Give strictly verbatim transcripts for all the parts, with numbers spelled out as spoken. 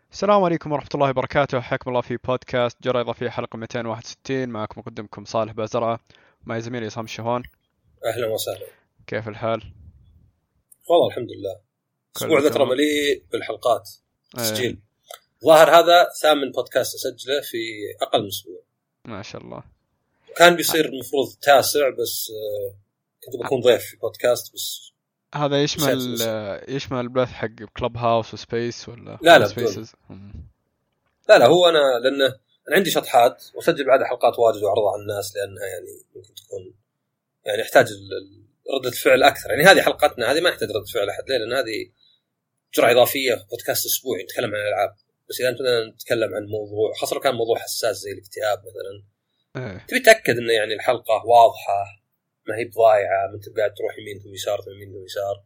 السلام عليكم ورحمة الله وبركاته، حياكم الله في بودكاست جرى إضافية حلقة مئتين وواحد وستين. معكم مقدمكم صالح بازرعة مع زميلي عصام الشهوان. أهلا وسهلا. كيف الحال؟ والله الحمد لله. أسبوع ذا ترى مليء بالحلقات تسجيل. ايه. ظاهر هذا ثامن بودكاست أسجله في أقل من أسبوع. ما شاء الله. كان بيصير المفروض تاسع بس كنت بكون ضيف في بودكاست بس. هذا يشمل يشمل البث حق كلوب هاوس وسبيس ولا لا لا سبيسز؟ لا لا هو أنا لأنه أنا عندي شطحات وأسجل بعد حلقات واجد وأعرضها على الناس لأنها يعني ممكن تكون يعني يحتاج ردة فعل أكثر. يعني هذه حلقتنا هذه ما يحتاج ردة فعل أحد ليه؟ لأن هذه جرعة إضافية بودكاست أسبوعي نتكلم عن الألعاب. بس إذا أنتنا نتكلم عن موضوع خاصة كان موضوع حساس زي الاكتئاب مثلا أه. تبي تأكد إنه يعني الحلقة واضحة ما هي بضايعة ما أنت قاعد تروح يمين ثم يسار ثم يمين ثم يسار.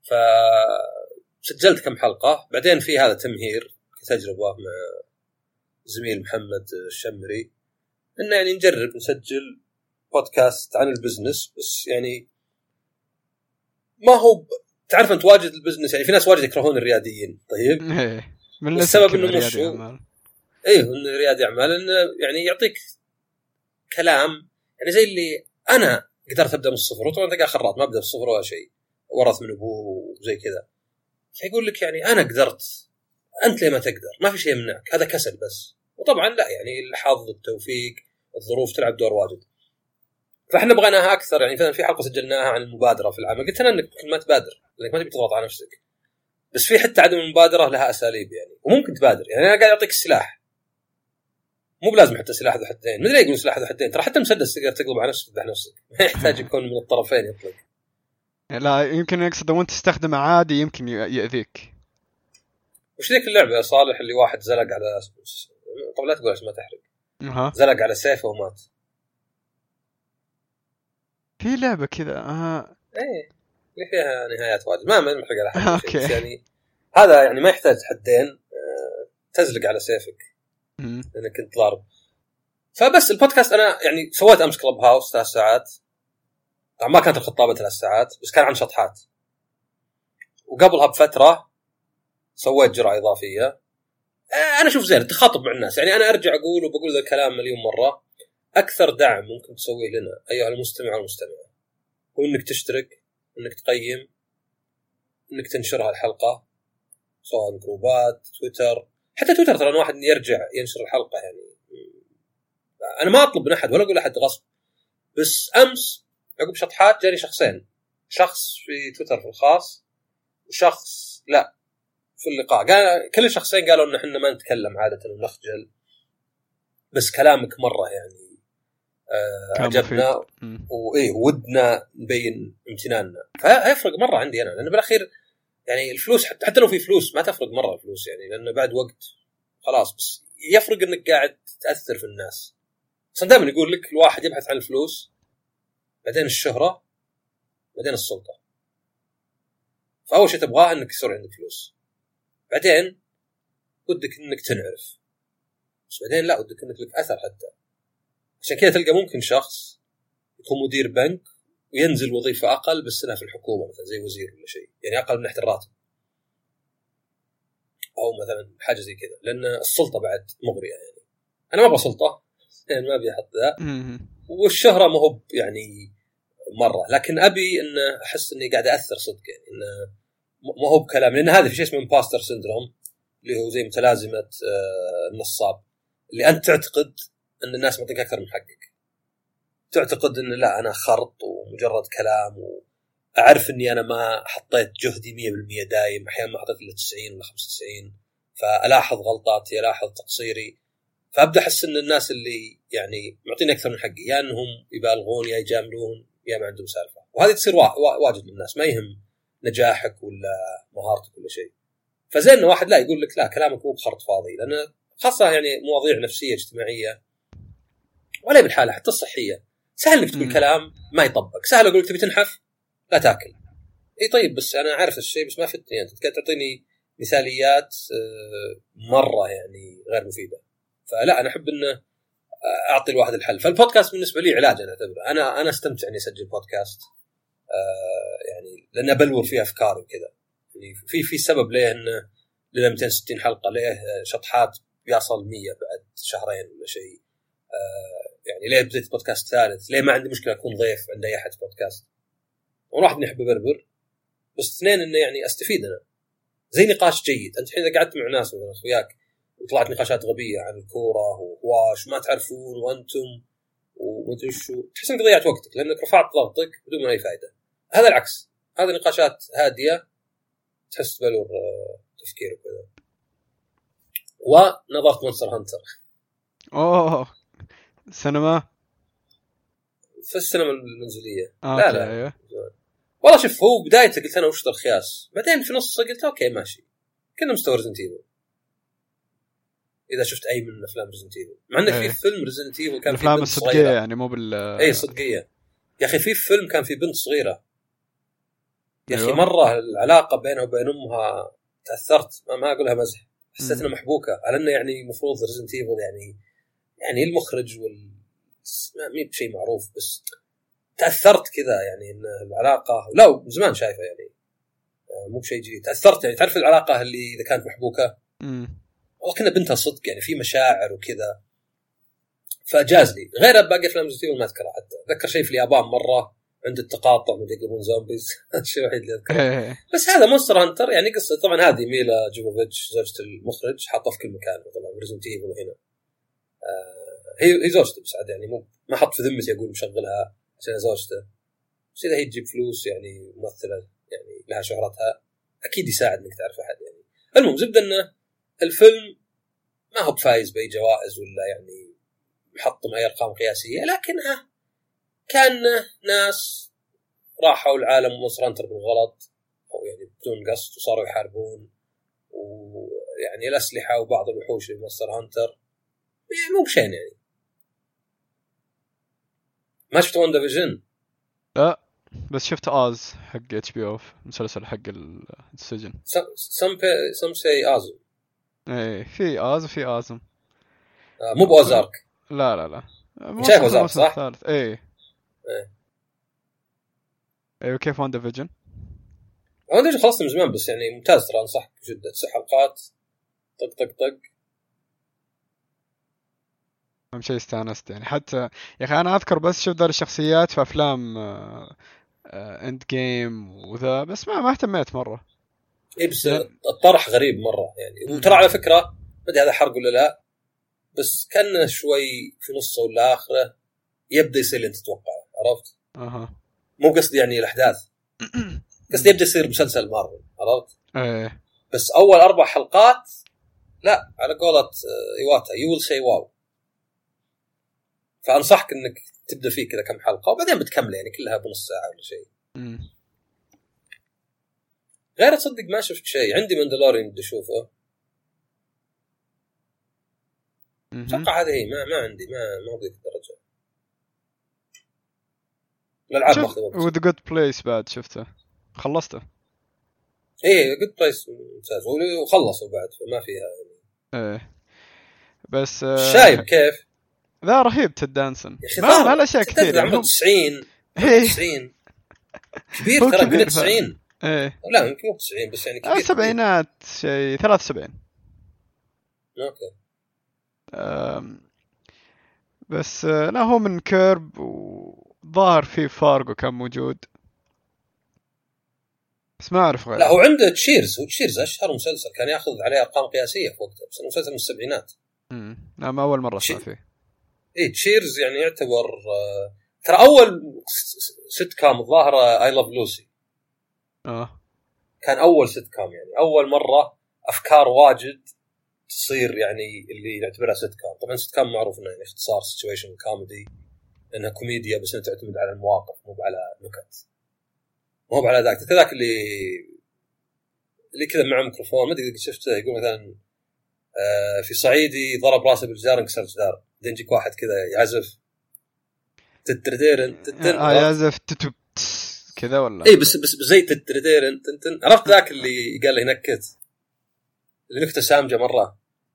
فسجلت كم حلقة بعدين في هذا تمهير كتجربة مع زميل محمد الشمري إنه يعني نجرب نسجل بودكاست عن البزنس بس يعني ما هو ب... تعرف أنت واجد البزنس يعني في ناس واجد يكرهون الرياديين. طيب من السبب إنه مش إيه إنه ريادي أعمال إنه يعني يعطيك كلام يعني زي اللي أنا قدرت أبدأ من الصفر وطبعا أنت قاعد خراط ما أبدأ من الصفر ولا شيء ورث من أبوه وزي كذا. فيقول لك يعني أنا قدرت أنت ليه ما تقدر؟ ما في شيء يمنعك هذا كسل بس. وطبعا لا يعني الحظ التوفيق الظروف تلعب دور واجد. فإحنا بغيناها أكثر يعني مثلا في حلقة سجلناها عن المبادرة في العمل قلت أنا إنك ما تبادر لأنك ما تبي تضغط على نفسك بس في حتى عدم المبادرة لها أساليب يعني وممكن تبادر. يعني أنا قاعد أعطيك السلاح مو بلازم حتى سلاح ذو حدين. مدري يقول سلاح ذو حدين ترى حتى مسدس تقدر تقلب على نفسك تذبح نفسك ما يحتاج يكون من الطرفين يطلق. لا يمكن يقصد وانت تستخدمه عادي يمكن يأذيك. وش ذيك اللعبة يا صالح اللي واحد زلق على طب لا تقول عشان ما تحرق أه. زلق على سيفه ومات. في لعبة كذا أه. ايه اللي فيها نهايات واجد ما ما نحرق على حد أوكي. بس يعني هذا يعني ما يحتاج حدين تزلق على سيفك لأنك كنت ضارب. فبس البودكاست أنا يعني سويت أمس كلوب هاوس ثلاث ساعات طبعا ما كانت الخطابة ثلاث ساعات بس كان عن شطحات. وقبلها بفترة سويت جرعة إضافية. أنا أشوف زين التخاطب مع الناس يعني أنا أرجع أقول وبقول ذا الكلام مليون مرة. أكثر دعم ممكن تسويه لنا أيها المستمع والمستمعة هو إنك تشترك إنك تقيم إنك تنشرها الحلقة سواء جروبات تويتر حتى تويتر ترى واحد يرجع ينشر الحلقة. يعني أنا ما أطلب من أحد ولا أقول أحد غصب بس أمس عقب شطحات جاني شخصين شخص في تويتر في الخاص وشخص لا في اللقاء قال كل الشخصين قالوا إن إحنا ما نتكلم عادة ونخجل بس كلامك مرة يعني آه عجبنا وإيه ودنا نبين امتناننا. فيفرق مرة عندي أنا لأن بالأخير يعني الفلوس حتى, حتى لو في فلوس ما تفرق مرة الفلوس يعني لأنه بعد وقت خلاص بس يفرق إنك قاعد تأثر في الناس. أصلا دائما يقول لك الواحد يبحث عن الفلوس بعدين الشهرة بعدين السلطة. فأول شيء تبغاه إنك يصير عندك فلوس بعدين ودك إنك تنعرف بس بعدين لا ودك إنك لك أثر حتى. عشان كذا تلقى ممكن شخص يكون مدير بنك وينزل وظيفة أقل بس إنها في الحكومة مثلا زي وزير ولا شيء يعني أقل من ناحية الراتب أو مثلا حاجة زي كذا لأن السلطة بعد مغرية. يعني أنا ما أبغى سلطة يعني ما أبي أحط ذا والشهرة ما هو يعني مرة لكن أبي إن أحس إني قاعد أثر صدق يعني إنه ما هو بكلام لأن هذا في شيء اسمه امباستر سيندروم اللي هو زي متلازمة النصاب اللي أنت تعتقد أن الناس معطيك أكثر من حقك. تعتقد أن لا أنا خرط ومجرد كلام وأعرف أني أنا ما حطيت جهدي مية بالمية دايم أحيانا ما حطيت إلا تسعين ولا خمسة وتسعين فألاحظ غلطاتي ألاحظ تقصيري فأبدأ أحس أن الناس اللي يعني معطيني أكثر من حقي يا أنهم يبالغون يا يجاملون يا ما عندهم سالفة. وهذه تصير واجد للناس ما يهم نجاحك ولا مهارتك ولا شيء. فزين واحد لا يقول لك لا كلامك مو بخرط فاضي لأن خاصة يعني مواضيع نفسية اجتماعية ولا بالحالة حتى الصحية سهل انك تقول كلام ما يطبق. سهل اقول لك تبي تنحف لا تاكل اي طيب بس انا عارف الشيء بس ما فتني يعني انت تعطيني مثاليات مرة يعني غير مفيدة. فلا انا احب ان اعطي الواحد الحل. فالبودكاست بالنسبة لي علاج انا اعتبره انا انا استمتع اني اسجل بودكاست يعني لان ابلور فيها افكاري وكذا يعني في في سبب ليه ان لنا مئتين وستين حلقه، ليه شطحات بيصل مية بعد شهرين ولا شيء. آه يعني ليه بديت بودكاست ثالث، ليه ما عندي مشكله اكون ضيف عند اي احد بودكاست، وواحد نحب بربر، بس اثنين انه يعني استفيد انا. زي نقاش جيد، انت الحين اذا قعدت مع ناس مثلا اخوياك وطلعت نقاشات غبيه عن الكوره وهواش ما تعرفون وانتم ومدري شو، تحس انك ضيعت وقتك لانك رفعت ضغطك بدون اي فائده. هذا العكس، هذه نقاشات هاديه تحس بلور تفكير وكذا. ونظرت مونستر هانتر. اوه سينما في السينما المنزليه. آه لا لا أيوه. والله شوف، هو بدايته قلت انا وش ذا الخياس، بعدين في نص قلت اوكي ماشي، كنا مستوى ريزنت ايفل. اذا شفت اي من افلام ريزنت ايفل، مع انه في فيلم ريزنت ايفل كان في بنت صغيره يعني مو بال اي صدقيه يا اخي، في فيلم كان في بنت صغيره يا اخي. أيوه. مره العلاقه بينها وبين امها تاثرت، ما, ما اقولها مزح، حسيت انها محبوكه، على انه يعني المفروض ريزنت ايفل يعني يعني المخرج وال ما مي بشيء معروف، بس تاثرت كذا يعني ان العلاقه لا زمان شايفه يعني مو بشيء جيد. تاثرت يعني، تعرف العلاقه اللي اذا كانت محبوكه امم والله كنا بنتها صدق يعني في مشاعر وكذا، فجاز لي. غير باقي افلام ريزنت ما اذكرها حتى. ذكر شيء في اليابان مره عند التقاطع من يقولون زومبيز الشيء الوحيد اللي اذكره. بس هذا مونستر هانتر يعني قصه، طبعا هذه ميلا جوفوفيتش زوجة المخرج حاطه في كل مكان طبعا ريزنت ايفل هنا. آه هي هي زوجته بس عاد يعني مو ما حط في ذمتي اقول مشغلها عشان زوجته، بس اذا هي تجيب فلوس يعني ممثله يعني لها شهرتها اكيد يساعد انك تعرف احد يعني. المهم زبده انه الفيلم ما هو بفايز باي جوائز ولا يعني محطم اي ارقام قياسيه، لكنها كان ناس راحوا العالم مونستر هانتر بالغلط او يعني بدون قصد وصاروا يحاربون، ويعني الاسلحه وبعض الوحوش المونستر هانتر يعني مو بشين يعني. ما شفت وان ديفيجن؟ لا بس شفت آز حق اتش بي اوف، مسلسل حق السجن. سم سم سي آزم. ايه في آز وفي آزم. آه مو بوزارك. لا لا لا شايف وزارك صح؟ الثالث. ايه ايه ايوه. كيف وان ديفيجن؟ وان ديفيجن خلصت من زمان بس يعني ممتاز ترى، انصحك بشدة. تسع حلقات طق طق طق. أهم شيء استانست يعني. حتى يا أخي أنا أذكر بس شفت ذا الشخصيات في أفلام إند جيم وذا، بس ما ما اهتميت مرة. إيه بس الطرح غريب مرة يعني. وترى على فكرة ما أدري هذا حرق ولا لا، بس كان شوي في نصه ولا آخره يبدأ يصير اللي أنت تتوقعه، عرفت؟ أها. مو قصدي يعني الأحداث، قصدي يبدأ يصير مسلسل مارفل، عرفت؟ إيه. بس أول أربع حلقات لا على قولة إيواتا you will say wow. فأنصحك إنك تبدأ فيه كذا كم حلقة وبعدين بتكمل يعني كلها بنص ساعة ولا شيء. غير تصدق ما شفت شيء. عندي ماندلوريان بدي أشوفه. أتوقع هذه هي. ما ما عندي ما ما بذيك الدرجة. الألعاب ماخذ وقت. وذ جود بليس بعد شفته خلصته. إيه جود بليس ممتاز وخلصوا بعد فما فيها يعني. إيه بس شايب كيف ذا رهيب تدانسن ما ما الأشياء كثير. عمره تسعين تسعين كبير ترى كبير تسعين. إيه لا يمكن مو تسعين بس يعني كبير. سبعينات شيء ثلاث سبعين. أوكي. أم بس لا هو من كيرب وظاهر فيه فارغو كان موجود بس ما أعرف غير. لا هو عنده تشيرز. هو تشيرز أشهر مسلسل كان يأخذ عليه أرقام قياسية في وقته بس مسلسل من السبعينات. امم لا ما أول مرة أسمع فيه. إيه تشيرز يعني يعتبر آه... ترى أول ست كام الظاهرة I Love Lucy. آه كان أول ست كام يعني أول مرة أفكار واجد تصير يعني اللي نعتبرها ست كام. طبعا ست كام معروف إنه يعني اختصار situation comedy إنها كوميديا بس إنها تعتمد على المواقف مو على نكت مو على ذاك كذاك اللي اللي كذا مع ميكروفون ما أدري شفته يقول مثلا آه في صعيدي ضرب راسه بالجدار انكسر جدار بعدين يجيك واحد كذا يعزف تترديرن تتن آه يعزف تتب كذا ولا اي بس بس زي تترديرن تنتن. عرفت ذاك اللي قال لي نكت اللي نكته سامجه مره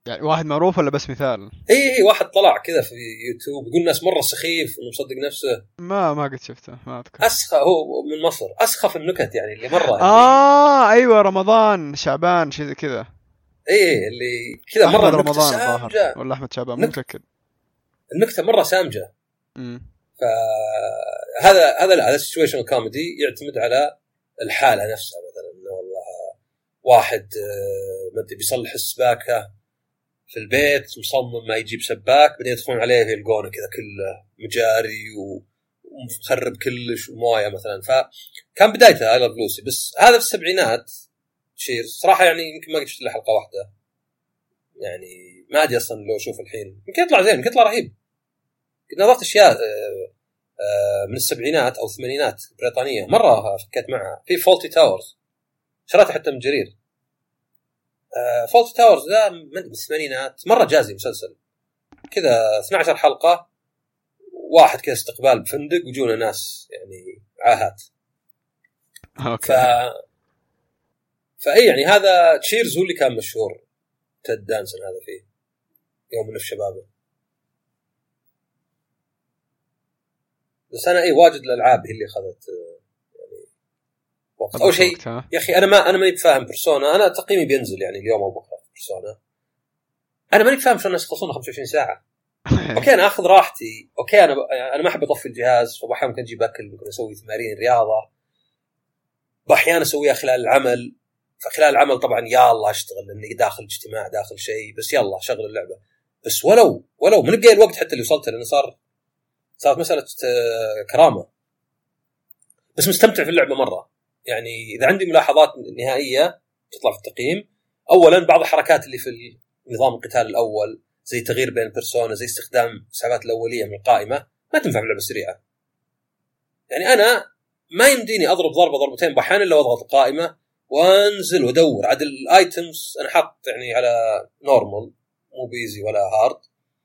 يعني واحد معروف ولا بس مثال؟ اي اي واحد طلع كذا في يوتيوب يقول الناس مره سخيف انه مصدق نفسه. ما ما قد شفته، ما اذكر. اسخف، هو من مصر، اسخف النكت يعني اللي مره اه اللي... ايوه رمضان شعبان شيء زي كذا. اي اللي كذا مره احمد رمضان سامجه ولا احمد شعبان مو متاكد. النكته مره سامجه. امم فهذا هذا لا هذا سيتويشن كوميدي يعتمد على الحاله نفسها. مثلا انه والله واحد ما ادري بيصلح السباكه في البيت مصمم ما يجيب سباك، بعدين يدخلون عليه يلقونه كذا كله مجاري ومخرب كلش ومويه مثلا. فكان بدايته اي لاف لوسي، بس هذا في السبعينات شير صراحه يعني يمكن ما قد شفت له حلقه واحده يعني، ما ادري اصلا لو اشوف الحين يمكن يطلع زين يمكن يطلع رهيب. نظرت اشياء من السبعينات او الثمانينات بريطانيه مره فكيت معها. في فولتي تاورز شريته حتى من جرير. فولتي تاورز ذا من الثمانينات مره جازي مسلسل كذا اثنتي عشرة حلقه، واحد كذا استقبال بفندق ويجونا ناس يعني عاهات. اوكي. ف فاي يعني هذا تشيرز هو اللي كان مشهور، تيد دانسون هذا فيه يوم من الشباب. بس انا اي واجد الالعاب هي اللي اخذت يعني وقت. اول شيء يا اخي انا ما انا ماني بفاهم بيرسونا، انا تقييمي بينزل يعني اليوم او بكره بيرسونا. انا ماني بفاهم شلون الناس يخلصون خمسة وعشرين ساعه. اوكي انا اخذ راحتي، اوكي انا ب... انا ما احب اطفي الجهاز، فبحاول ممكن اجي باكل، ممكن اسوي تمارين رياضه، باحيانا اسويها خلال العمل. فخلال العمل طبعا يا الله اشتغل لاني داخل اجتماع داخل شيء، بس يلا شغل اللعبه. بس ولو ولو من بقى الوقت حتى اللي وصلت لانه صار صارت مساله كرامه، بس مستمتع في اللعبه مره. يعني اذا عندي ملاحظات نهائيه تطلع في التقييم. اولا بعض الحركات اللي في نظام القتال الاول زي تغيير بين البيرسونا، زي استخدام السحبات الاوليه من القائمه، ما تنفع في اللعبه السريعه. يعني انا ما يمديني اضرب ضربه ضربتين بحان الا واضغط القائمه وانزل وادور عدل الايتمز. انا حاط يعني على نورمال مو بيزي ولا هارد.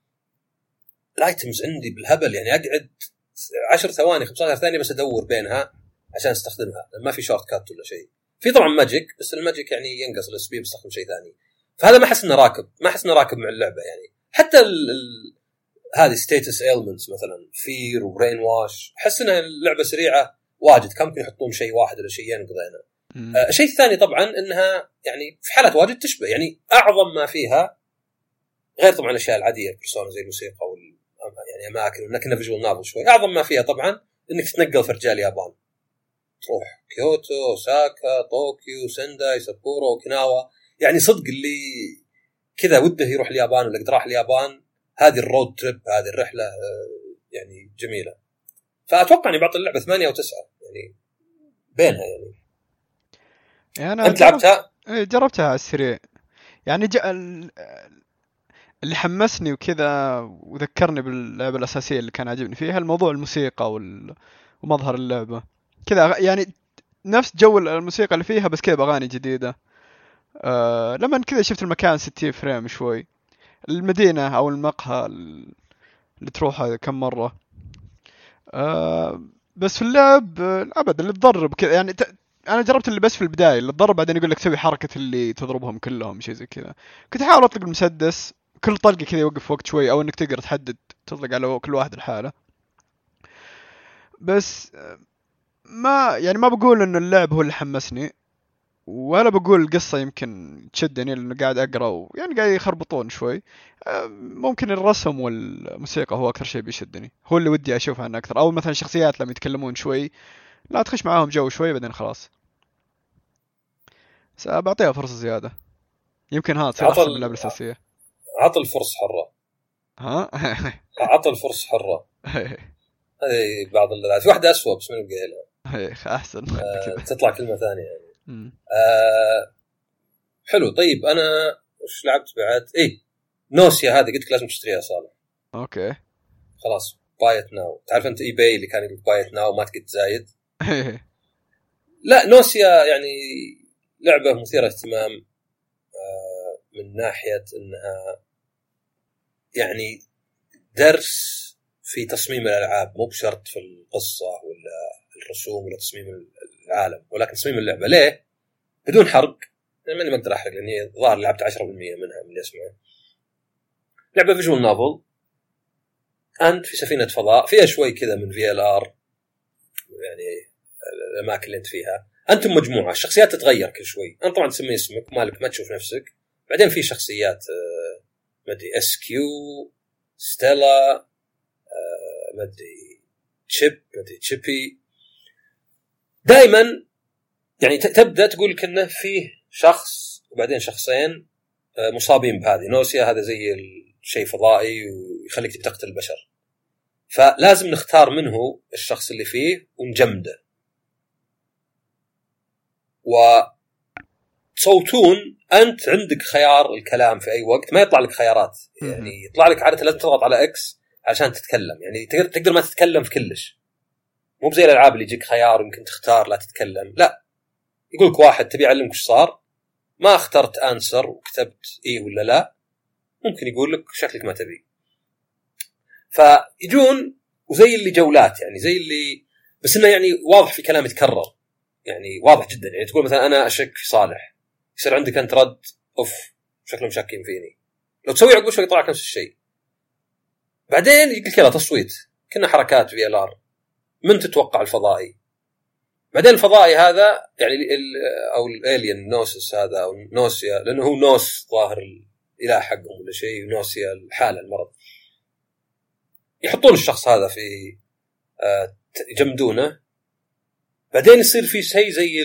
الايتمز عندي بالهبل يعني اقعد عشر ثواني خمسة عشر ثانيه بس ادور بينها عشان استخدمها، ما في شورت كات ولا شيء. في طبعا ماجيك بس الماجيك يعني ينقص الاس بي بستخدم شيء ثاني. فهذا ما احس انه راكب ما احس انه راكب مع اللعبه يعني. حتى ال ال هذه ستيتس ايلمنتس مثلا فير وبرين واش احس انها اللعبه سريعه واجد، كم ممكن يحطون شيء واحد ولا شيئين قضينا. آه الشيء الثاني طبعا انها يعني في حالات واجد تشبه يعني اعظم ما فيها، غير طبعا الاشياء العاديه بيرسونا زي الموسيقى وال يعني اماكن ولكنها فيجوال نافل شوي. اعظم ما فيها طبعا انك تتنقل في رجال اليابان، تروح كيوتو اوساكا طوكيو سنداي سابورو اوكيناوا. يعني صدق اللي كذا وده يروح اليابان ولا قد راح اليابان، هذه الرود تريب هذه الرحله يعني جميله. فاتوقع اني بعطي اللعبه ثمانية او تسعة يعني بينها يعني. يعني أنا انت لعبتها؟ جربتها على السريع يعني ج... اللي حمسني وكذا وذكرني باللعبة الأساسية اللي كان عاجبني فيها الموضوع الموسيقى وال... ومظهر اللعبة كذا، يعني نفس جو الموسيقى اللي فيها بس كذا بأغاني جديدة. أه لما كذا شفت المكان ستين فريم شوي، المدينة أو المقهى اللي تروحها كم مرة. أه بس في اللعب أبدا اللي تضرب كذا يعني ت... أنا جربت اللي بس في البداية اللي تضرب بعدين يقول لك سوي حركة اللي تضربهم كلهم شيء زي كذا. كنت أحاول أطلق المسدس كل طلقة كذا يوقف وقت شوي، أو إنك تقدر تحدد تطلق على كل واحد الحالة. بس ما يعني ما بقول إنه اللعب هو اللي حمسني، ولا بقول القصة يمكن تشدني لأنه قاعد أقرأ ويعني قاعد يخربطون شوي. ممكن الرسم والموسيقى هو أكثر شيء بيشدني، هو اللي ودي أشوفه عنه أكثر، أو مثلا شخصيات لما يتكلمون شوي لا تخش معاهم جو شوي بعدين خلاص. سأبعطيها فرصة زيادة يمكن ها تصير أحسن من اللعبة الأساسية. عطل فرص حرة. ها عطل فرص حرة. هذه بعض اللعبات في واحدة أسوأ بس من القيلة أحسن آه تطلع كلمة ثانية يعني. آه حلو. طيب أنا وش لعبت بعد؟ إيه نوسيا هذه قلت لازم تشتريها صالح. أوكي خلاص بايت ناو. تعرف أنت إي باي اللي كان يقول بايت ناو ما تقدر زايد. لا نوسيا يعني لعبة مثيرة اهتمام آه من ناحية أنها يعني درس في تصميم الألعاب، مو بشرط في القصة ولا الرسوم ولا تصميم العالم، ولكن تصميم اللعبة. ليه؟ بدون حرق، يعني ما أقدر أحرق لأني ظاهر لعبت عشرة بالمية منها من اللي أسمعه. لعبه فيجوال نوفل، انت في سفينه فضاء فيها شوي كذا من في ال ار، يعني الاماكن اللي انت فيها، انتم مجموعه، الشخصيات تتغير كل شوي، انت طبعا تسمي اسمك مالك ما تشوف نفسك، بعدين في شخصيات ما ادري اس كيو، ستيلا، ما ادري تشيب، ما ادري تشيبي، دائما يعني تبدا تقول كأنه فيه شخص وبعدين شخصين مصابين بهذه نوسيا، هذا زي الشيء فضائي ويخليك تقتل البشر، فلازم نختار منه الشخص اللي فيه ونجمده وتصوتون. أنت عندك خيار الكلام في أي وقت، ما يطلع لك خيارات، يعني يطلع لك عادة لازم تضغط على إكس عشان تتكلم، يعني تقدر تقدر ما تتكلم في كلش، مو بزي الألعاب اللي يجيك خيار يمكن تختار لا تتكلم، لا يقولك واحد تبي يعلمك وش صار، ما اخترت أنسر وكتبت إيه ولا لا، ممكن يقول لك شكلك ما تبي، فيجون وزي اللي جولات، يعني زي اللي بس إنه يعني واضح في كلام يتكرر، يعني واضح جدا، يعني تقول مثلا أنا أشك في صالح، يصير عندك أنت رد أوف شكلهم شاكين فيني، لو تسوي عقب شوي يطلع نفس الشيء، بعدين يقول كذا تصويت كنا حركات في ال ار من تتوقع الفضائي، بعدين الفضائي هذا يعني أو الالين نوسس هذا أو نوسيا، لأنه هو نوس ظاهر الإله حقهم ولا شيء، ونوسيا الحالة المرض، يحطون الشخص هذا في آه يجمدونه، بعدين يصير في شيء زي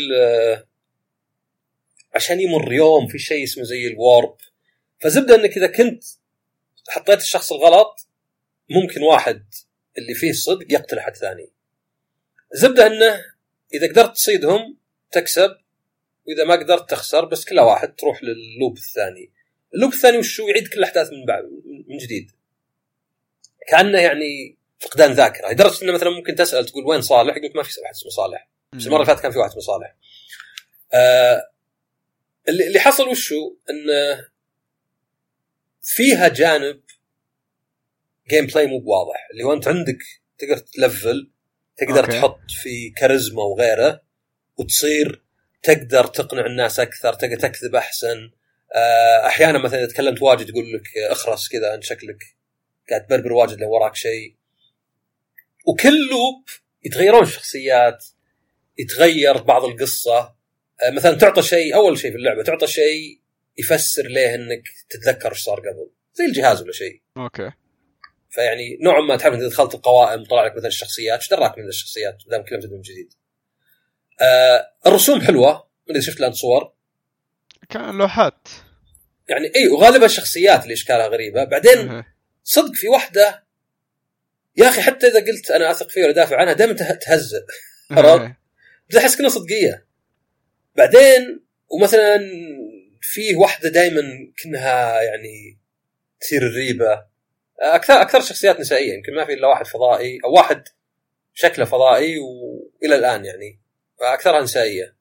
عشان يمر يوم في شيء اسمه زي الوارب، فزبدة انك اذا كنت حطيت الشخص الغلط ممكن واحد اللي فيه الصدق يقتل حد ثاني، زبدة انه اذا قدرت تصيدهم تكسب، واذا ما قدرت تخسر، بس كل واحد تروح لللوب الثاني. اللوب الثاني وشو يعيد كل الاحداث من بعد من جديد، كأنه يعني فقدان ذاكرة، لدرجة انه مثلا ممكن تسأل تقول وين صالح، يقولك ما في واحد اسمه صالح، بس المرة اللي فاتت كان في واحد اسمه صالح. آه اللي حصل وشو انه فيها جانب جيم بلاي مو واضح، اللي هو انت عندك تقدر تلفل، تقدر أوكي. تحط في كاريزما وغيره، وتصير تقدر تقنع الناس اكثر، تقدر تكذب احسن، احيانا مثلا اذا تكلمت واجد يقول لك اخرس كذا انت شكلك قاعد تبربر واجد لو وراك شيء، وكل لوب يتغيرون الشخصيات، يتغير بعض القصه، مثلا تعطى شيء اول شيء في اللعبه، تعطى شيء يفسر ليه انك تتذكر ايش صار قبل، زي الجهاز ولا شيء اوكي، فيعني نوعا ما تعرف انت دخلت القوائم طلع لك مثلا الشخصيات، ايش دراك من الشخصيات دام كلها تبدا من جديد. آه الرسوم حلوه، اذا شفت الان صور كان لوحات يعني اي، وغالبا الشخصيات اللي اشكالها غريبه، بعدين أه. صدق في واحده يا اخي حتى اذا قلت انا اثق فيها ولا دافع عنها دائما تهزئ، عرفت؟ بس احس كنا صدقيه. بعدين ومثلا فيه واحده دائما كنها يعني تصير الريبه، اكثر اكثر شخصيات نسائيه، يمكن ما في الا واحد فضائي او واحد شكله فضائي والى الان يعني اكثرها نسائيه.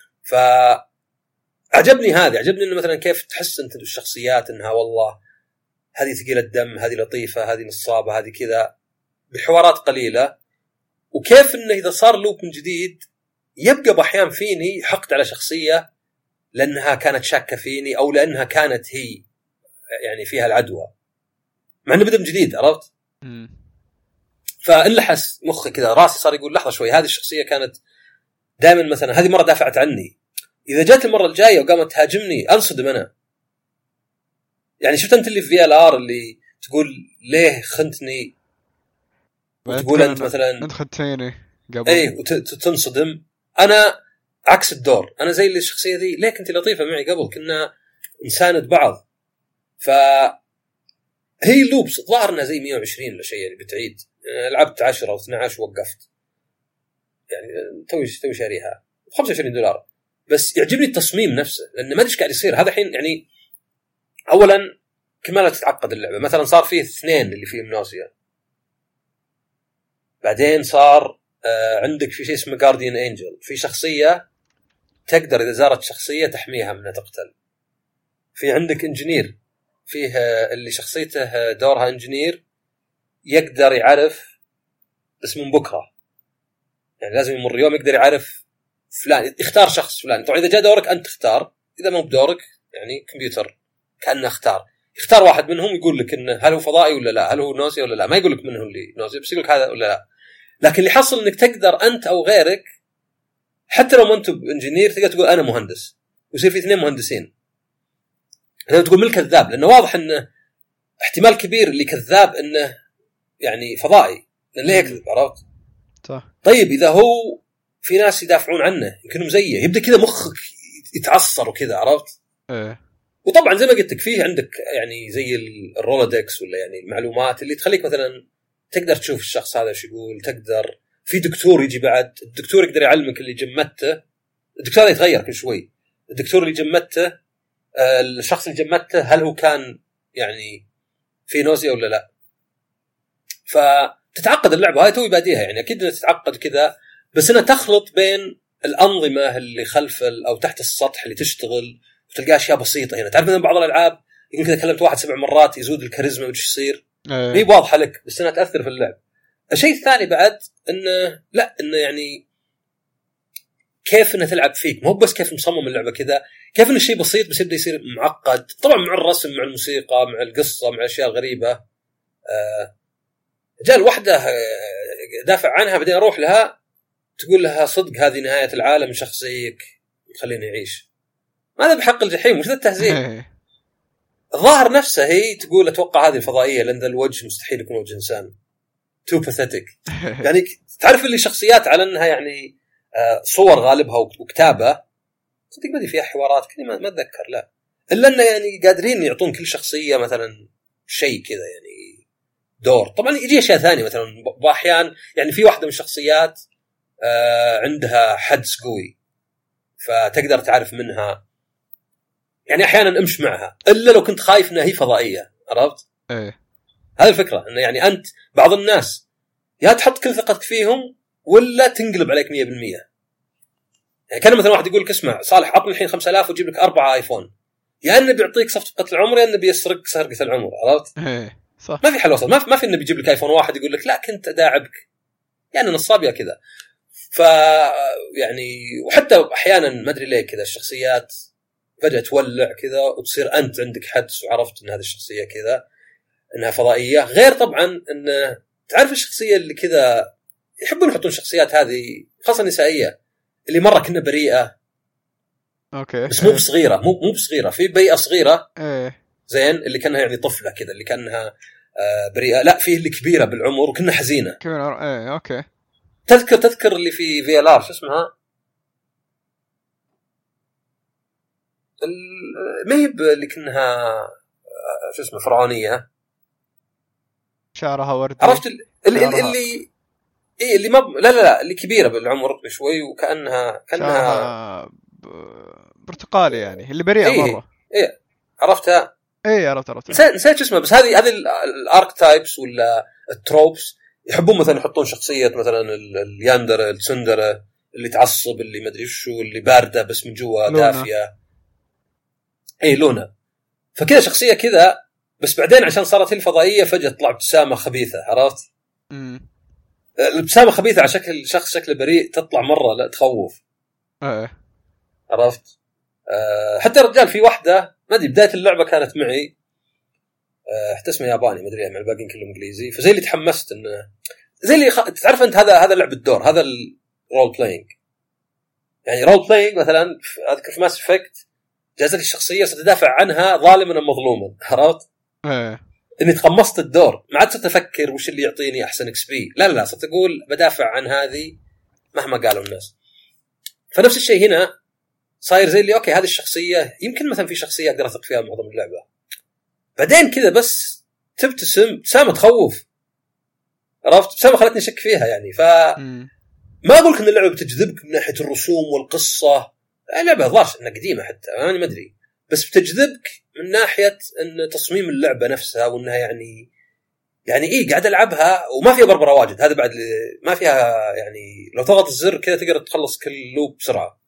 فعجبني هذا، عجبني انه مثلا كيف تحس انت بالشخصيات انها والله هذه ثقيله الدم، هذه لطيفه، هذه نصابه، هذه كذا، بحوارات قليله، وكيف انه اذا صار لوب من جديد يبقى باحيان فيني حقد على شخصيه لانها كانت شاكه فيني او لانها كانت هي يعني فيها العدوى، مع انه بدا من جديد، عرفت؟ فانلحس مخي كذا، راسي صار يقول لحظه شوي، هذه الشخصيه كانت دائما مثلا هذه مره دافعت عني، اذا جات المره الجايه وقامت تهاجمني انصدم انا. يعني شفت انت اللي في في ال ار اللي تقول ليه خنتني، وتقول انت مثلا انت خنتيني قبل، اي وتنصدم. انا عكس الدور، انا زي اللي الشخصيه ذي ليه كنت لطيفه معي قبل، كنا نساند بعض. ف هي لوبس ظهرنا زي مية وعشرين ولا شيء، اللي بتعيد لعبت عشرة أو اثنا عشر ووقفت، يعني توي توي شاريها خمسة وعشرين دولار، بس يعجبني التصميم نفسه لأن ما أدري إيش قاعد يصير هذا الحين. يعني أولا كمالة تتعقد اللعبة، مثلا صار فيه اثنين اللي فيهم نوسيا، بعدين صار آه عندك في شيء اسمه جارديان انجل، في شخصية تقدر إذا زارت شخصية تحميها من تقتل، في عندك انجينير فيه اللي شخصيته دورها انجينير يقدر يعرف اسمه من بكرة، يعني لازم يمر يوم يقدر يعرف فلان، يختار شخص فلان. طبعا إذا جاء دورك أنت تختار، إذا ما بدورك يعني كمبيوتر كأنه اختار. يختار واحد منهم يقول لك انه هل هو فضائي ولا لا، هل هو نوزي ولا لا. ما يقول لك منه اللي نوزي، بس يقول لك هذا ولا لا. لكن اللي حصل انك تقدر انت او غيرك حتى لو ما انت انجينير تقدر تقول انا مهندس، ويصير في اثنين مهندسين. هذا تقول من الكذاب، لانه واضح انه احتمال كبير اللي كذاب انه يعني فضائي، لان ليه يكذب؟ عرفت؟ طيب اذا هو في ناس يدافعون عنه يمكنهم زيه، يبدا كذا مخك يتعصر وكذا، عرفت؟ ايه. وطبعا زي ما قلت لك فيه عندك يعني زي الرولودكس ولا يعني المعلومات اللي تخليك مثلا تقدر تشوف الشخص هذا ايش يقول. تقدر في دكتور يجي بعد، الدكتور يقدر يعلمك اللي جمدته. الدكتور هذا يتغير كل شوي. الدكتور اللي جمدته، الشخص اللي جمدته هل هو كان يعني في نوزيا ولا لا. فتتعقد اللعبه هاي توي باديها، يعني اكيد انها تتعقد كذا، بس انها تخلط بين الانظمه اللي خلف او تحت السطح اللي تشتغل، وتلقى اشياء بسيطه هنا. تعرف ان بعض الالعاب يقول كذا كلمت واحد سبع مرات يزود الكاريزما وش يصير، أيه. هي واضحه لك بس انها تاثر في اللعب. الشيء الثاني بعد انه لا انه يعني كيف انها تلعب فيك، مو بس كيف مصمم اللعبه كذا، كيف ان الشيء بسيط بس يبدا يصير معقد. طبعا مع الرسم مع الموسيقى مع القصه مع الاشياء الغريبه. آه جاء الوحده دافع عنها بعدين اروح لها تقول لها صدق هذه نهايه العالم، شخص زيك خليني اعيش. هذا بحق الجحيم، وش ذا التهزيء؟ الظاهر نفسه هي تقول اتوقع هذه الفضائيه لان ذا الوجه مستحيل يكون وجه انسان، تو باثيتك. يعني تعرف اللي شخصيات على انها يعني صور غالبها وكتابه، صدق ما ادري فيها حوارات كذا ما اتذكر، لا الا انه يعني قادرين يعطون كل شخصيه مثلا شيء كذا يعني دور. طبعا يجي اشياء ثانيه مثلا باحيان يعني في واحده من الشخصيات عندها حدس قوي فتقدر تعرف منها، يعني احيانا امش معها الا لو كنت خايف انها هي فضائيه، عرفت؟ ايه. هذه الفكره، انه يعني انت بعض الناس يا تحط كل ثقتك فيهم ولا تنقلب عليك مية بالمية. يعني كان مثلا واحد يقول لك اسمع صالح عطني الحين خمسة آلاف وجيب لك أربعة آيفون، يا انه بيعطيك صفقه العمر يا انه بيسرق سرقه العمر، عرفت؟ ايه صح. ما في حل وسط، ما في ما في انه بيجيب لك ايفون واحد يقول لك لا كنت اداعبك، يعني نصاب يا كذا. ف يعني وحتى احيانا ما ادري ليه كذا الشخصيات فجأة تولع كذا وتصير أنت عندك حدس وعرفت أن هذه الشخصية كذا أنها فضائية. غير طبعا أن تعرف الشخصية اللي كذا يحبون يحطون شخصيات هذه خاصة نسائية اللي مرة كنا بريئة، أوكي. بس مو بصغيرة، مو مو بصغيرة، في بيئة صغيرة إيه. زين اللي كانها يعني طفلة كذا اللي كانها بريئة، لا فيه اللي كبيرة بالعمر وكنا حزينة. كبيرة. إيه أوكي. تذكر تذكر اللي في في الار شو اسمها؟ المهب اللي كنها شو اسمه فرعونية، شعرها وردي، عرفت اللي اللي, اللي إيه اللي ما ب... لا لا لا اللي كبيرة بالعمر شوي وكأنها كأنها برتقالي يعني اللي بريئة إيه مرة. إيه عرفتها. إيه عرفت عرفت. نسيت نسيت شو اسمه، بس هذه هذه الاركتايبس ولا التروبس يحبون مثلا يحطون شخصية مثلا الياندر السندرة اللي تعصب اللي ما أدري شو اللي باردة بس من جوا دافية. اي لونا. فكذا شخصيه كذا، بس بعدين عشان صارت هي الفضائيه فجاه طلع ابتسامه خبيثه، عرفت؟ امم الابتسامه خبيثه على شكل شخص شكله بريء تطلع مره لا تخوف. ايه عرفت؟ أه حتى الرجال في واحده ما ادري بدايه اللعبه كانت معي، أه حتى اسمه ياباني ما ادري مع الباقيين كلهم انجليزي، فزي اللي تحمست انه زي اللي خ... تعرف انت هذا هذا لعب الدور، هذا الرول بلاينج. يعني رول بلاينج مثلا اذكر في ماس افكت جازت الشخصيه ستدافع عنها ظالما ام مظلوما، عرفت؟ ايه اني تقمصت الدور، ما عاد صرت افكر وش اللي يعطيني احسن اكس بي، لا لا صرت اقول بدافع عن هذه مهما قالوا الناس. فنفس الشيء هنا صاير زي اللي اوكي هذه الشخصيه يمكن مثلا في شخصيه اقدر اثق فيها معظم اللعبه، بعدين كذا بس تبتسم ابتسامه تخوف، عرفت؟ ابتسامه خلتني اشك فيها يعني. ف ما اقول لك ان اللعبه بتجذبك من ناحيه الرسوم والقصه، اللعبه ظاهر انها قديمه حتى انا ما ادري، بس بتجذبك من ناحيه ان تصميم اللعبه نفسها وانها يعني يعني ايه قاعد العبها وما فيها بربره واجد. هذا بعد ما فيها يعني لو تضغط الزر كذا تقدر تخلص كل لوب بسرعه،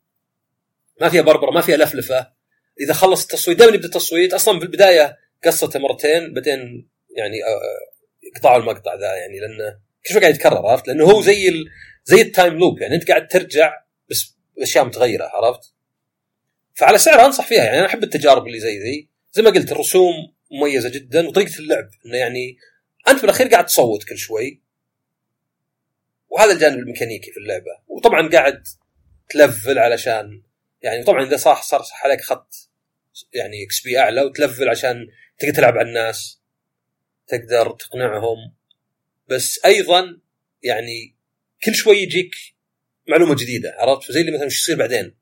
ما فيها بربره ما فيها لفلفه. اذا خلص التصويت دائما يبدا التصويت اصلا في البدايه قصته مرتين بعدين يعني قطعوا المقطع ذا يعني لانه كل شوي قاعد يتكرر، عرفت؟ لانه هو زي ال... زي التايم لوب، يعني انت قاعد ترجع بس اشياء متغيره، عرفت؟ فعلى سعر انصح فيها، يعني انا احب التجارب اللي زي ذي. زي ما قلت الرسوم مميزه جدا، وطريقه اللعب انه يعني انت بالاخير قاعد تصوت كل شوي، وهذا الجانب الميكانيكي في اللعبه. وطبعا قاعد تلفل علشان يعني طبعا اذا صح صار صح عليك خط يعني اكس بي اعلى، وتلفل عشان تقدر تلعب على الناس، تقدر تقنعهم. بس ايضا يعني كل شوي يجيك معلومه جديده، عرفت؟ زي اللي مثلا وش يصير بعدين.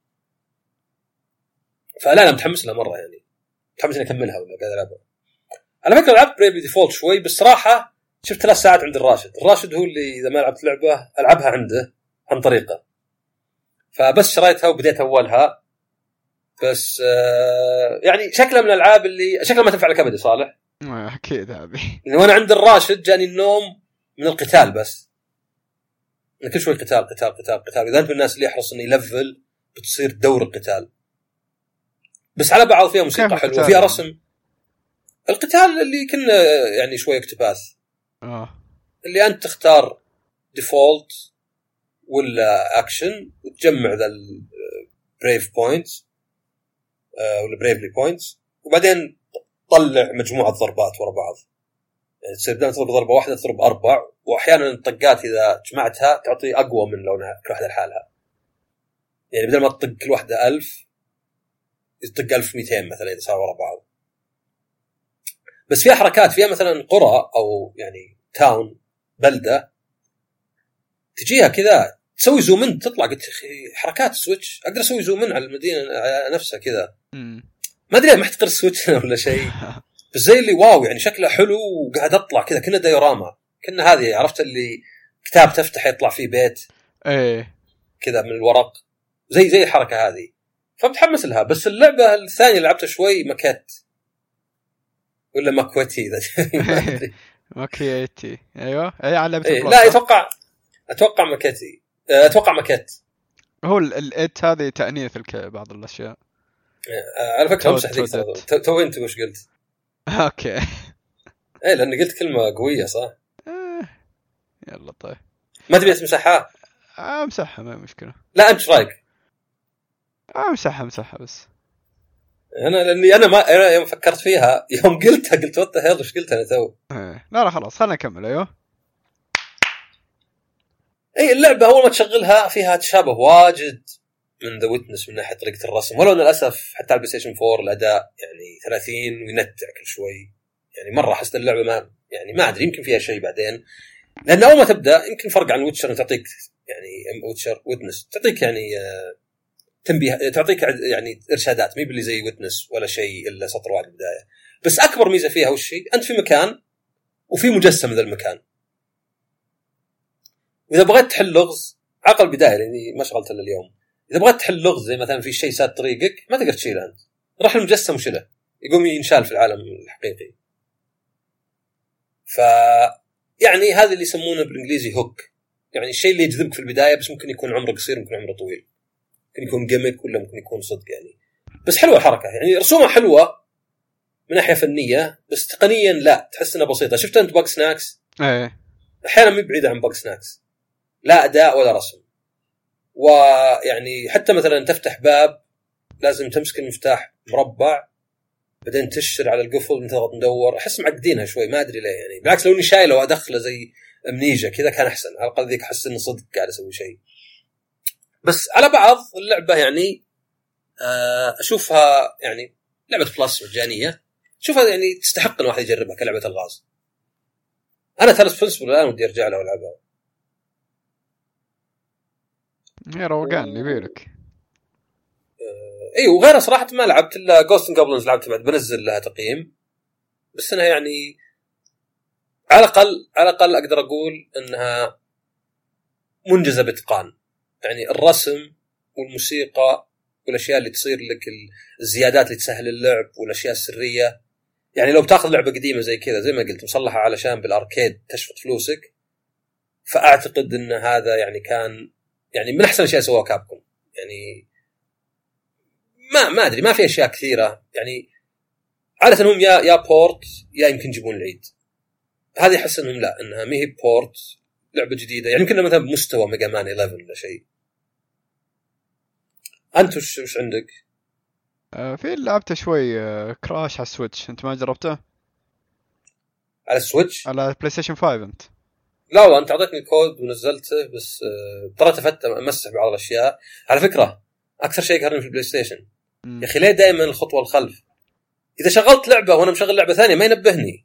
فلا انا متحمس لها مره، يعني متحمس اني اكملها ولا قاعد العبها. على فكره لعبت بريفلي ديفولت شوي، بس صراحه شفت ثلاث ساعات عند الراشد. الراشد هو اللي اذا ما لعبت لعبه العبها عنده عن طريقه، فبس شريتها وبديت اولها. بس آه يعني شكلها من الالعاب اللي شكلها ما تنفع لك ابدا صالح. اكيد هذه لانه انا عند الراشد جاني النوم من القتال، بس كل شوي قتال قتال قتال قتال. اذا انت من الناس اللي يحرص انه يلفل بتصير دور القتال. بس على بعض فيها موسيقى حلوه، فيها رسم. القتال اللي كنا يعني شوي اقتباس، اه اللي انت تختار ديفولت ولا اكشن، وتجمع ذا البريف بوينتس ولا بريفلي بوينتس، وبعدين تطلع مجموعه ضربات ورا بعض. يعني تصير بدل تضرب ضربه واحده تضرب اربع، واحيانا الطقات اذا جمعتها تعطي اقوى من لو كل واحده لحالها. يعني بدل ما تطق كل واحده ألف يطق ألف ومئتين مثلا اذا صار ورا بعض. بس فيها حركات، فيها مثلا قرى او يعني تاون بلده تجيها كذا تسوي زومن تطلع. قلت اخي حركات سويتش اقدر اسوي زومن على المدينه نفسها كذا. ما ادري محتقر السويتش ولا شيء، بس زي اللي واو يعني شكله حلو وقاعد اطلع كذا كنا ديوراما، كنا هذه عرفت اللي كتاب تفتح يطلع فيه بيت ايه كذا من الورق، زي زي الحركه هذه. فمتحمس لها. بس اللعبه الثانيه اللي لعبتها شوي ماكيت ولا ماكويتي ذا ماكيتي ايوه اي على لعبه إيه لا اتوقع اتوقع ماكيتي اتوقع ماكيت هو الات هذه تأنيث بعض الاشياء. على فكره امسح ذيك تو انت وش قلت؟ اوكي ايه لان قلت كلمه قويه صح. آه. يلا طيب ما تبي تمسحها؟ امسحها ما مشكله. لا انت رايك؟ امسحها امسحها بس انا لاني انا ما انا يوم فكرت فيها يوم قلتها قلت وات ذا هيل وش قلت انا تو. لا لا خلاص خلنا نكمل. ايوه اي اللعبه اول ما تشغلها فيها تشابه واجد من ذا ويتنس من ناحيه طريقه الرسم، ولو للاسف حتى على البلاي ستيشن فور الاداء يعني ثلاثين وينتع كل شوي. يعني مره حسيت اللعبه ما يعني ما ادري يمكن فيها شيء بعدين، لان اول ما تبدا يمكن فرق عن ويتشر تعطيك يعني ويتشر ويتنس تعطيك يعني تنبيه تعطيك يعني ارشادات مي باللي زي ويتنس ولا شيء الا سطر واحد بدايه. بس اكبر ميزه فيها وش هي؟ انت في مكان وفي مجسم ذا المكان، واذا بغيت تحل لغز عقل بدايه لاني ما شغلت الا اليوم، اذا بغيت تحل لغز زي مثلا في شيء ساد طريقك ما تقدر تشيله انت، راح المجسم وشله يقوم ينشال في العالم الحقيقي. ف يعني هذا اللي يسمونه بالانجليزي هوك، يعني الشيء اللي يجذبك في البدايه بس ممكن يكون عمره قصير ممكن عمره طويل، ممكن يكون جيمك ولا ممكن يكون صدق يعني. بس حلوه الحركه، يعني رسومها حلوه من ناحيه فنيه، بس تقنيا لا تحس انها بسيطه. شفت انت باك سناكس؟ ايه احيانا مو بعيده عن باك سناكس، لا اداء ولا رسم. ويعني حتى مثلا تفتح باب لازم تمسك المفتاح مربع بعدين تشر على القفل تضغط ندور. احس معقدينها شوي ما ادري ليه يعني، بالعكس لو اني شايله وادخله زي امنيجا كذا كان احسن، على الاقل ذيك احس انه صدق قاعد اسوي شيء. بس على بعض اللعبه يعني اشوفها يعني لعبه بلس مجانيه، شوفها يعني تستحق ان واحد يجربها كلعبه الغاز. انا ثالث برنسبل الان ودي ارجع له والعبها. يا روقان يبيلك. اي وغيرها صراحه ما لعبت الا جوست اند جوبلنز، لعبت بعد بنزل لها تقييم، بس انها يعني على الاقل على الاقل اقدر اقول انها منجزه باتقان. يعني الرسم والموسيقى والاشياء اللي تصير لك الزيادات اللي تسهل اللعب والاشياء السريه، يعني لو بتاخذ لعبه قديمه زي كذا زي ما قلت مصلحه علشان بالاركيد تشفط فلوسك، فاعتقد ان هذا يعني كان يعني من احسن الاشياء سواها كابكوم. يعني ما ما ادري ما في اشياء كثيره يعني عاده هم يا يا بورت يا يمكن يجيبون العيد. هذه احس انهم لا انها ما هي بورت لعبه جديده، يعني يمكن مثلا بمستوى ميجا مان إحدى عشر ولا شيء. انت وش وش عندك؟ آه في لعبته شوي آه كراش على السويتش، انت ما جربته؟ على السويتش على بلاي ستيشن خمسة انت؟ لا والله انت اعطيتني الكود ونزلته بس آه ترى تفت امسح بعض الاشياء. على فكره اكثر شيء يقهرني في البلاي ستيشن مم. يا اخي ليه دائما الخطوه الخلف؟ اذا شغلت لعبه وانا مشغل لعبه ثانيه ما ينبهني.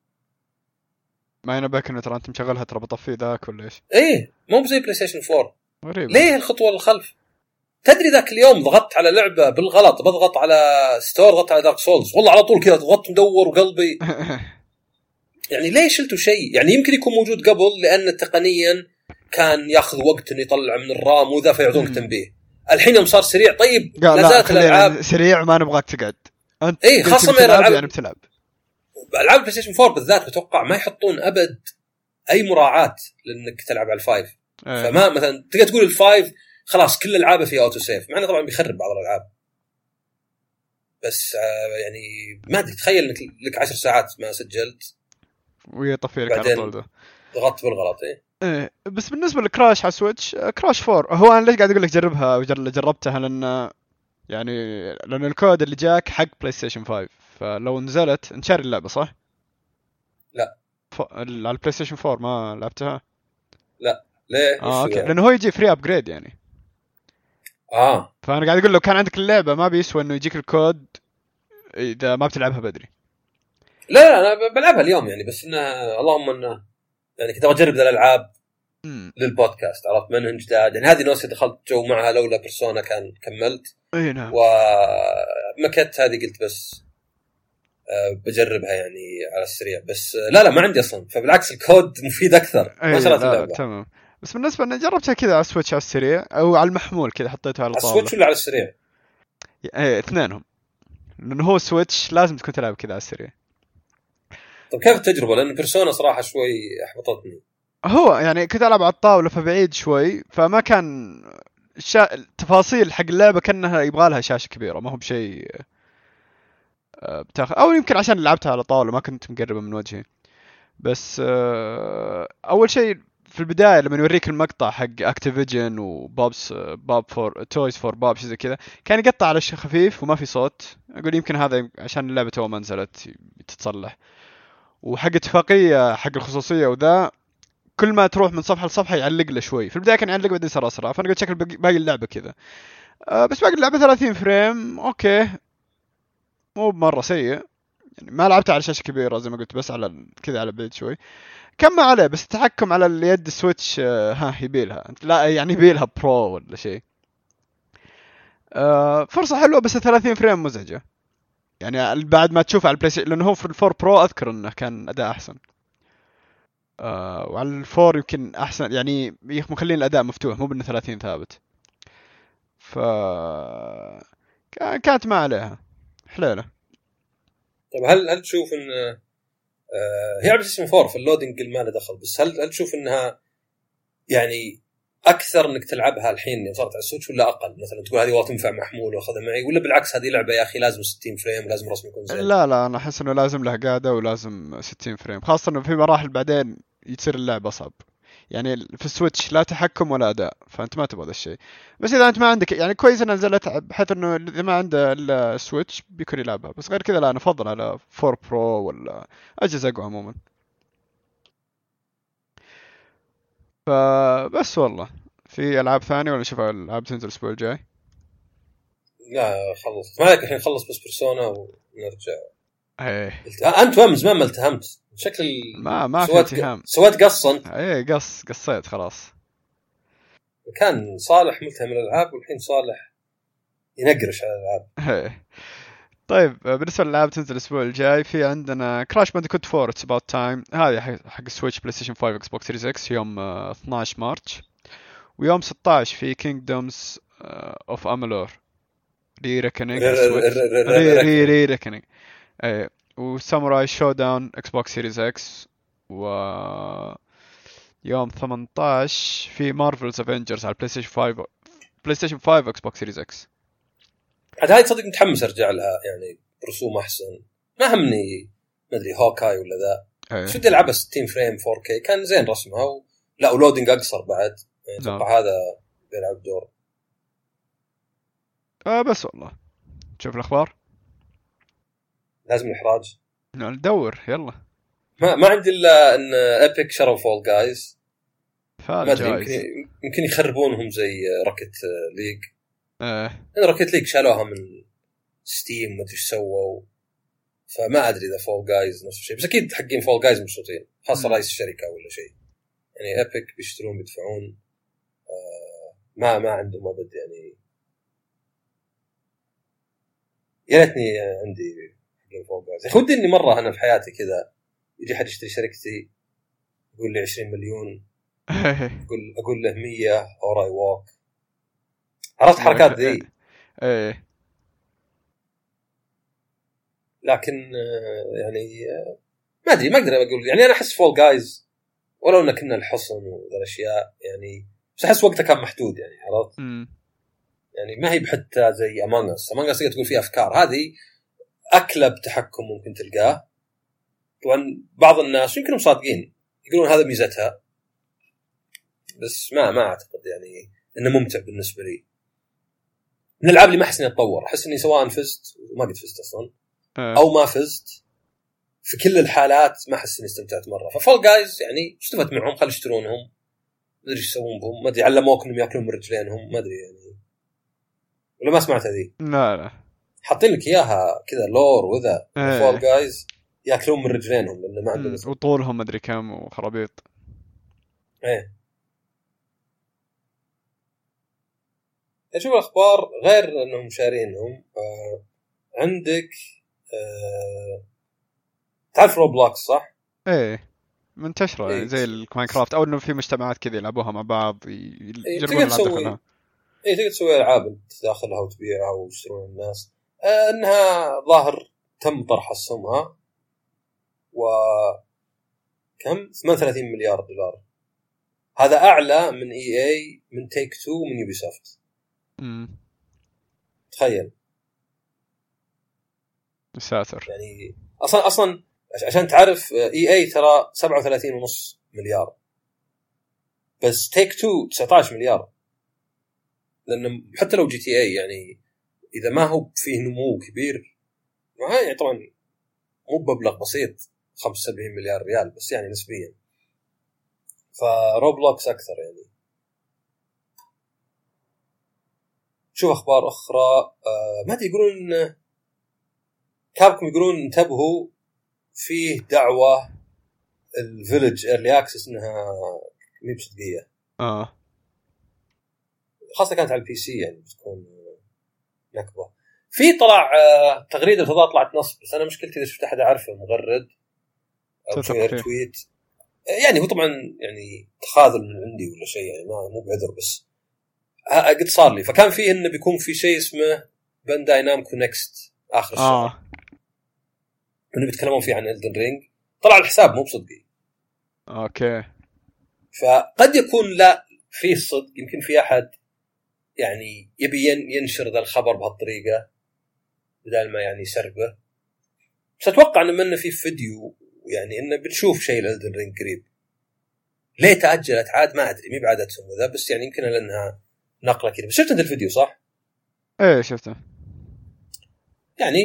ما ينبهك انه ترى انت مشغلها ترى بطفي ذاك ولا ايش؟ ايه مو زي بلاي ستيشن فور. غريب. ليه الخطوه الخلف؟ تدري ذاك اليوم ضغطت على لعبه بالغلط، بضغط على ستور ضغطت على دارك سولز والله على طول كذا ضغطت مدور وقلبي يعني ليش شلتوا شيء؟ يعني يمكن يكون موجود قبل لأن تقنيا كان ياخذ وقت انه يطلع من الرام وذا فيعطونك تنبيه. الحين يوم صار سريع طيب لازالت الالعاب سريع ما نبغاك تقعد انت. اي خاصه من الالعاب يعني بتلعب العاب بلاي ستيشن فور بالذات بتوقع ما يحطون ابد اي مراعاه لانك تلعب على الفايف. أيه. فما مثلا تقدر تقول الفايف خلاص كل العابه فيها اوتو سيف، مع انه طبعا بيخرب بعض الالعاب بس آه يعني ما ادري تخيل انك لك عشر ساعات ما سجلت ويطفي لك على طول ده ضغطت بالغلط. ايه ايه بس بالنسبه لكراش على سويتش كراش فور هو انا ليش قاعد اقول لك جربها وجربتها لان يعني لان الكود اللي جاك حق بلاي ستيشن خمسة، فلو نزلت انت شاري اللعبه صح؟ لا ف... على البلاي ستيشن فور ما لعبتها؟ لا ليه؟ اه اوكي لانه هو يجي فري ابجريد يعني. اه فانا قاعد اقول لو كان عندك اللعبه ما بيسوى انه يجيك الكود اذا ما بتلعبها بدري. لا لا انا بلعبها اليوم يعني بس انه اللهم انه يعني كنت اجرب ذا الالعاب للبودكاست عرفت منهن جداد يعني. هذه نوسي دخلت جو معها لولا بيرسونا كان كملت. اي نعم. ومكت هذه قلت بس بجربها يعني على السريع بس لا لا ما عندي اصلا فبالعكس الكود مفيد اكثر ما شريت اللعبه. تمام بس بالنسبه انا جربتها كذا على السويتش على السريع او على المحمول كذا حطيتها على الطاوله. السويتش ولا على السريع؟ ايه اثنينهم لانه هو سويتش لازم تكون تلعب كذا على السريع. طب كيف التجربه؟ لان بيرسونا صراحه شوي احبطتني. هو يعني كنت العب على الطاوله فبعيد شوي فما كان شا... التفاصيل حق اللعبه كانها يبغى لها شاشه كبيره ما هو بشيء بتاخذ او يمكن عشان لعبتها على طاوله ما كنت مقربه من وجهي. بس اول شيء في البدايه لما يوريك المقطع حق اكتيفيجن وبابس باب فور تويز فور باب شيء زي كذا كان يقطع على شيء خفيف وما في صوت. اقول يمكن هذا عشان اللعبه تو ما نزلت تتصلح. وحق اتفاقيه حق الخصوصيه وذا كل ما تروح من صفحه لصفحه يعلق له شوي. في البدايه كان يعلق بعدين صار اسرع فانا قلت شكل باقي اللعبه كذا. أه بس باقي اللعبه ثلاثين فريم اوكي مو مره سيء يعني. ما لعبتها على شاشه كبيره زي ما قلت بس على كذا على بعيد شوي كم ما عليه. بس التحكم على اليد سويتش أه ها يبيلها لا يعني يبيلها برو ولا شيء. أه فرصه حلوه بس ثلاثين فريم مزعجه يعني بعد ما تشوف على البلاي ستيشن لانه هو في الفور برو اذكر انه كان اداء احسن. آه وعلى الفور يمكن احسن يعني مخلين الاداء مفتوح مو بانه ثلاثين ثابت. ف كانت ما عليها حليله. طيب هل هل تشوف ان آه هي على اسم فور في اللودينج ما له دخل بس هل هل تشوف انها يعني اكثر انك تلعبها الحين صارت على السويتش ولا اقل؟ مثلا تقول هذه والله تنفع محمول واخذها معي ولا بالعكس هذه لعبه يا اخي لازم ستين فريم لازم رسم يكون زين؟ لا لا انا احس انه لازم له قاعده ولازم ستين فريم خاصه انه في مراحل بعدين يصير اللعبه اصعب يعني في السويتش لا تحكم ولا اداء فانت ما تبغى ذا الشيء. بس اذا انت ما عندك يعني كويس انها نزلت بحيث انه اذا ما عنده الا السويتش بيكون يلعبها بس غير كذا لا انا افضل على فور برو ولا اجهزه اقوى عموما. فبس والله في العاب ثانيه ولا نشوف العاب تنزل الاسبوع الجاي؟ لا خلص ما عليك الحين خلص بس بيرسونا ونرجع. ايه انت وين زمان ما التهمت شكل ما ما في اتهام سويت قص انت. ايه قص قصيت خلاص. كان صالح ملتهم الالعاب والحين صالح ينقرش على الالعاب. ايه طيب بالنسبه للالعاب تنزل الاسبوع الجاي في عندنا كراش بانديكوت فور اتس اباوت تايم هذه حق السويتش بلاي ستيشن خمسة اكس بوكس سيريز اكس يوم اثناشر مارس. ويوم ستة عشر في كينجدومز اوف امالور ري ريكنينج ري ري ري ريكنينج ايه وساموراي شو داون اكس بوكس سيريز اكس. و يوم ثمانية عشر في مارفلز افنجرز على بلاي ستيشن خمسة بلاي ستيشن خمسة اكس بوكس سيريز اكس. عاد هاي تصدق متحمس ارجع لها يعني برسوم احسن ما همني ما ادري هوكاي ولا ذا شو بدي العبها ستين فريم فور كي كان زين رسمها و... لا ولودينج اقصر بعد اتوقع هذا بيلعب دور. آه بس والله تشوف الاخبار؟ لازم الاحراج ندور يلا. ما ما عندي الا ان ايبك شروا فول جايز، ما ادري يمكن يمكن يخربونهم زي روكيت ليج. ايه روكيت ليج شالوها من ستيم ما ادري ايش سووا، فما ادري اذا فول جايز نفس الشيء، بس اكيد حقين فول جايز مبسوطين، خاصه رئيس الشركه ولا شيء يعني. ايبك بيشترون بيدفعون، آه ما ما عندهم ابد يعني. يا ليتني عندي حقين فول جايز. يا ودي اني مره انا في حياتي كذا يجي حد يشتري شركتي يقول لي عشرين مليون، اقول اقول له مية اور اي ووك. عرفت حركات ذي؟ ايه لكن يعني ما ادري، ما اقدر اقول يعني. انا احس فول جايز ولو ان كنا الحصن وذا الاشياء يعني، بس احس وقتها كان محدود يعني. عرفت يعني ما هي بحتى زي امونج اس. امونج اس تقول فيها افكار، هذه اكله بتحكم ممكن تلقاه. طبعا بعض الناس يمكنهم صادقين يقولون هذا ميزتها، بس ما ما اعتقد يعني انه ممتع بالنسبه لي. من الالعاب اللي ما احس اني اتطور، احس اني سواء فزت وما قد فزت اصلا او ما فزت، في كل الحالات ما احس اني استمتعت مره. ففول جايز يعني استفدت معهم، خلوا يشترونهم، ما ادري ايش يسوون بهم، ما ادري علموك انهم ياكلون من رجلينهم، ما ادري يعني، ولا ما سمعت هذه؟ لا لا حاطين لك اياها كذا لور وذا. ايه. فول جايز ياكلون من رجلينهم لانه ما عندهم وطولهم ما ادري كم وخرابيط. ايه. اشوف الاخبار غير انهم شارينهم. آه عندك آه تعرف روبلوكس صح؟ ايه منتشرة إيه. زي الماينكرافت، او انه في مجتمعات كذا يلعبوها مع بعض يجربون إيه العاب داخلها. ايه تقدر تسوي العاب انت داخلها وتبيعها ويشترون الناس. آه انها ظاهر تم طرح اسهمها و كم ثمانية وثلاثين مليار دولار. هذا اعلى من اي اي، من تيك تو، من يوبي سوفت. امم تخيل ساتر يعني. اصلا اصلا عشان تعرف اي اي ترى سبعة وثلاثين ونص مليار، بس تيك تو تسعة عشر مليار. لأن حتى لو جي تي اي يعني إذا ما هو فيه نمو كبير، يعني طبعا مو بمبلغ بسيط خمسة وسبعين مليار ريال، بس يعني نسبيا. فروبلوكس أكثر يعني. شوف أخبار أخرى. آه ما أدري، يقولون كابكم يقولون انتبهوا فيه دعوة الفيلج ايرلي اكسس انها مي بصدقية. اه خاصة كانت على البي سي يعني بتكون نكبة. في طلع آه تغريدة الفضاء طلعت نصب، بس أنا مشكلتي إذا شفت أحد أعرفه مغرد أو شيء تويت يعني، هو طبعا يعني تخاذل من عندي ولا شيء يعني، ما مو بعذر، بس قد صار لي. فكان فيه إنه بيكون في شيء اسمه بانداي نامكو نيكست آخر الشهر، آه. إنه بيتكلمون فيه عن إلدن رينج. طلع الحساب مو بصدقي. أوكي. فقد يكون لا فيه صدق، يمكن في أحد يعني يبي ينشر ذا الخبر بهالطريقة بدل ما يعني سربه. بس أتوقع إنه منه في فيديو يعني إنه بنشوف شيء لإلدن رينج قريب. ليه تأجلت عاد ما أدري، مي بعادتهم وذا، بس يعني يمكن لأنها نقلة كذا. بس شفت أنت الفيديو صح؟ إيه شفته. يعني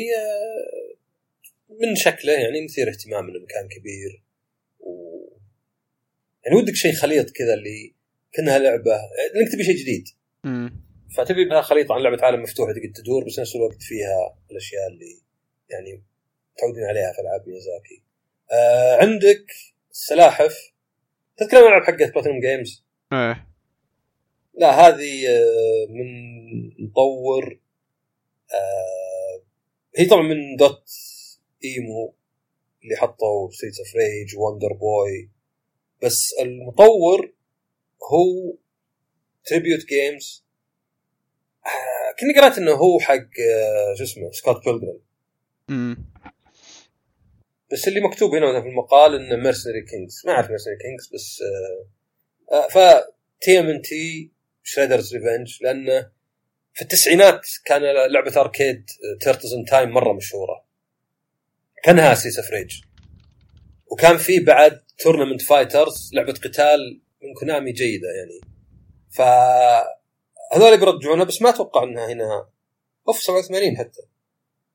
من شكله يعني مثير اهتمام، إنه مكان كبير و يعني ودك شيء خليط كذا اللي كأنها لعبة، لأنك تبي شيء جديد. امم فتبي بها خليط عن لعبة عالم مفتوح تقدر تدور، بس نفس الوقت فيها الأشياء اللي يعني تعودين عليها في ألعاب ميازاكي. آه عندك السلاحف، تذكر الألعاب حقت بلاتينوم جيمز؟ إيه. لا هذه آه من مطور آه هي طبعا من دوت إيمو اللي حطوا ستريتس اوف ريج ووندر بوي، بس المطور هو تريبيوت جيمز. آه كني قرأت انه هو حق آه شو اسمه سكوت بيلجرام. امم بس اللي مكتوب هنا في المقال انه ميرسنري كينجز، ما اعرف ميرسنري كينجز، بس آه آه ف تي ام ان تي شريدرز ريفنج، لانه في التسعينات كان لعبه اركيد تيرتلز ان تايم مره مشهوره، كانها سيس اوف ريج، وكان في بعد تورنمنت فايترز لعبه قتال من كونامي جيده يعني. فهذول بيرجعونها، بس ما اتوقع انها هنا اوف سبعة وثمانين حتى.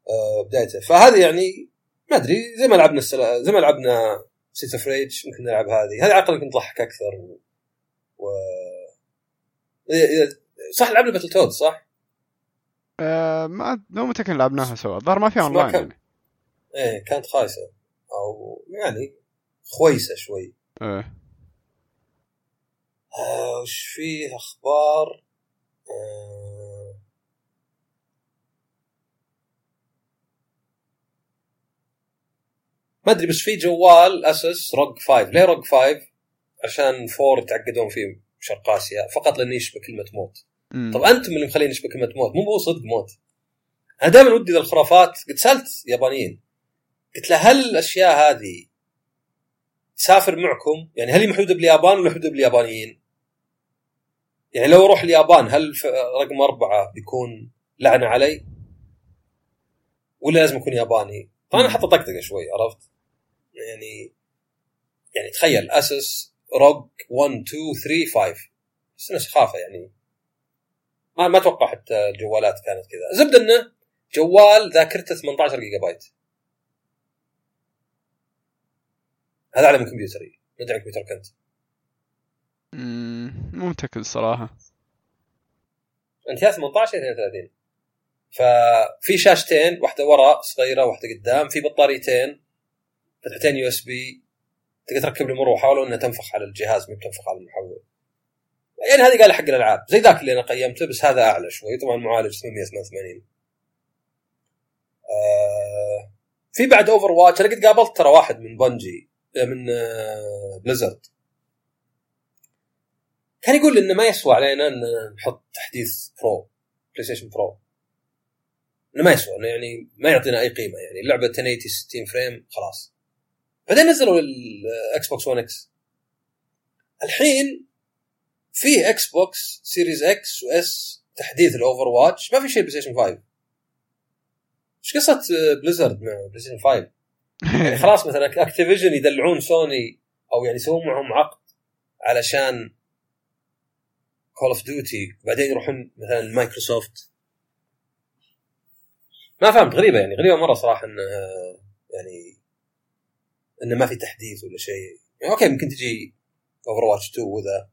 آه بدايته. فهذه يعني ما ادري زي ما لعبنا السلا... زي ما لعبنا سيت اوف ريج ممكن نلعب هذه هذه عقل يمكن تضحك اكثر و... و... صح لعبنا باتل تود صح؟ أه ما مو متأكد لعبناها سوا ظهر ما فيها اونلاين كان... يعني. ايه كانت خايسة او يعني خويسة شوي. ايه آه وش فيه اخبار؟ آه... ما ادري بس في جوال اسس روج فايف. ليه روج فايف؟ عشان فور يتعقدون فيه شرق اسيا فقط لانه يشبه كلمه موت. مم. طب انتم اللي مخلين يشبه كلمه موت مو هو صدق موت. انا دائما ودي ذا الخرافات. قد سالت يابانيين قلت له هل الاشياء هذه تسافر معكم يعني هل هي محدوده باليابان ولا محدوده باليابانيين؟ يعني لو اروح اليابان هل رقم أربعة بيكون لعنه علي ولا لازم يكون ياباني؟ فانا حط طقطقه شوي عرفت يعني. يعني تخيل اسس روج واحد اثنين ثلاثة خمسة بس انا سخافه يعني ما ما اتوقع حتى الجوالات كانت كذا. زبد انه جوال ذاكرته ثمانية عشر جيجا بايت. هذا على من كمبيوتري. ندعي كمبيوتر كنت امم مو متأكد الصراحة. انت يا ثمانية عشر اثنين وثلاثين. ففي شاشتين واحده وراء صغيره واحده قدام في بطاريتين فتحتين يو اس بي تقدر تركب المروحه حاولوا انها تنفخ على الجهاز مو تنفخ على المحول. يعني هذه قال حق الالعاب زي ذاك اللي انا قيمته بس هذا اعلى شوي طبعا معالج ثمانمية وثمانية وثمانين. آه في بعد اوفر واتش انا قد قابلت ترى واحد من بنجي من آه بليزرد كان يقول انه ما يسوى علينا ان نحط تحديث برو بلاي ستيشن برو انه ما يسوى انه يعني ما يعطينا اي قيمه يعني اللعبه ألف وثمانين ستين فريم خلاص. بعدين نزلوا الاكس بوكس ون اكس الحين في اكس بوكس سيريز اكس واس تحديث الاوفر واتش ما في شيء بلاي ستيشن خمسة. ايش قصه بليزرد مع بلاي ستيشن خمسة؟ يعني خلاص مثلا اكتيفيجن يدلعون سوني او يعني يسوون معهم عقد علشان كول اوف ديوتي وبعدين يروحون مثلا مايكروسوفت. ما فهمت غريبه يعني غريبه مره صراحه ان يعني انه ما في تحديث ولا شيء. يعني اوكي ممكن تجي اوفر واتش تو وذا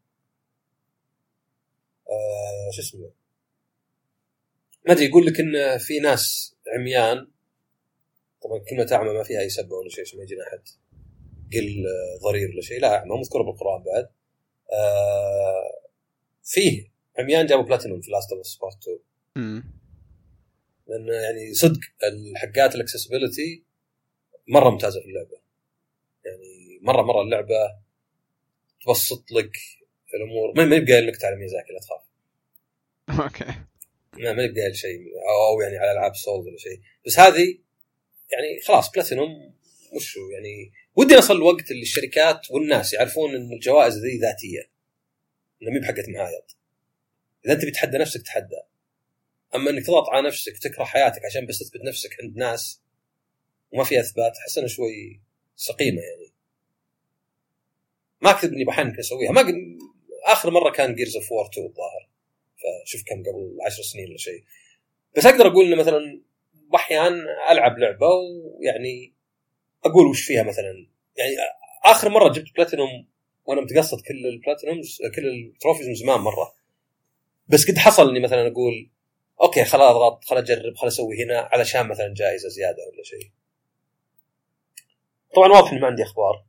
آه شو اسمه ما ادري يقول لك ان في ناس عميان. طبعا كلمه اعمى ما فيها اي سبه ولا شيء عشان ما يجينا احد قل ضرير ولا شيء. لا اعمى مذكور بالقران بعد. آه فيه عميان جابوا بلاتينوم في لاست اوف اس بارت تو لان يعني صدق الحقات الاكسسبيلتي مره ممتازه في اللعبه. يعني مره مره اللعبه تبسط لك الامور ما يبقى لك تعلم ميزاكي لا تخاف. اوكي ما ما يبقى شيء او يعني على العاب سولز ولا شيء بس هذه يعني خلاص بلاتينوم وشو يعني. ودي نصل الوقت اللي الشركات والناس يعرفون ان الجوائز ذي ذاتيه انها مي بحقه معايض. اذا انت بتحدى نفسك تحدى اما انك تضغط على نفسك تكره حياتك عشان بس تثبت نفسك عند ناس وما في اثبات احس انه شوي سقيمه يعني. ما اكتب اني بحنك اسويها. ما اخر مره كان جيرز اوف وور تو الظاهر فشوف كم قبل عشر سنين ولا شيء. بس اقدر اقول انه مثلا بحيان العب لعبه ويعني اقول وش فيها مثلا. يعني اخر مره جبت بلاتينوم وانا متقصد كل البلاتينومز كل التروفيز من زمان مره بس قد حصل اني مثلا اقول اوكي خلاص اضغط خل اجرب خل اسوي هنا علشان مثلا جائزه زياده ولا شيء. طبعا واضح اني ما عندي اخبار.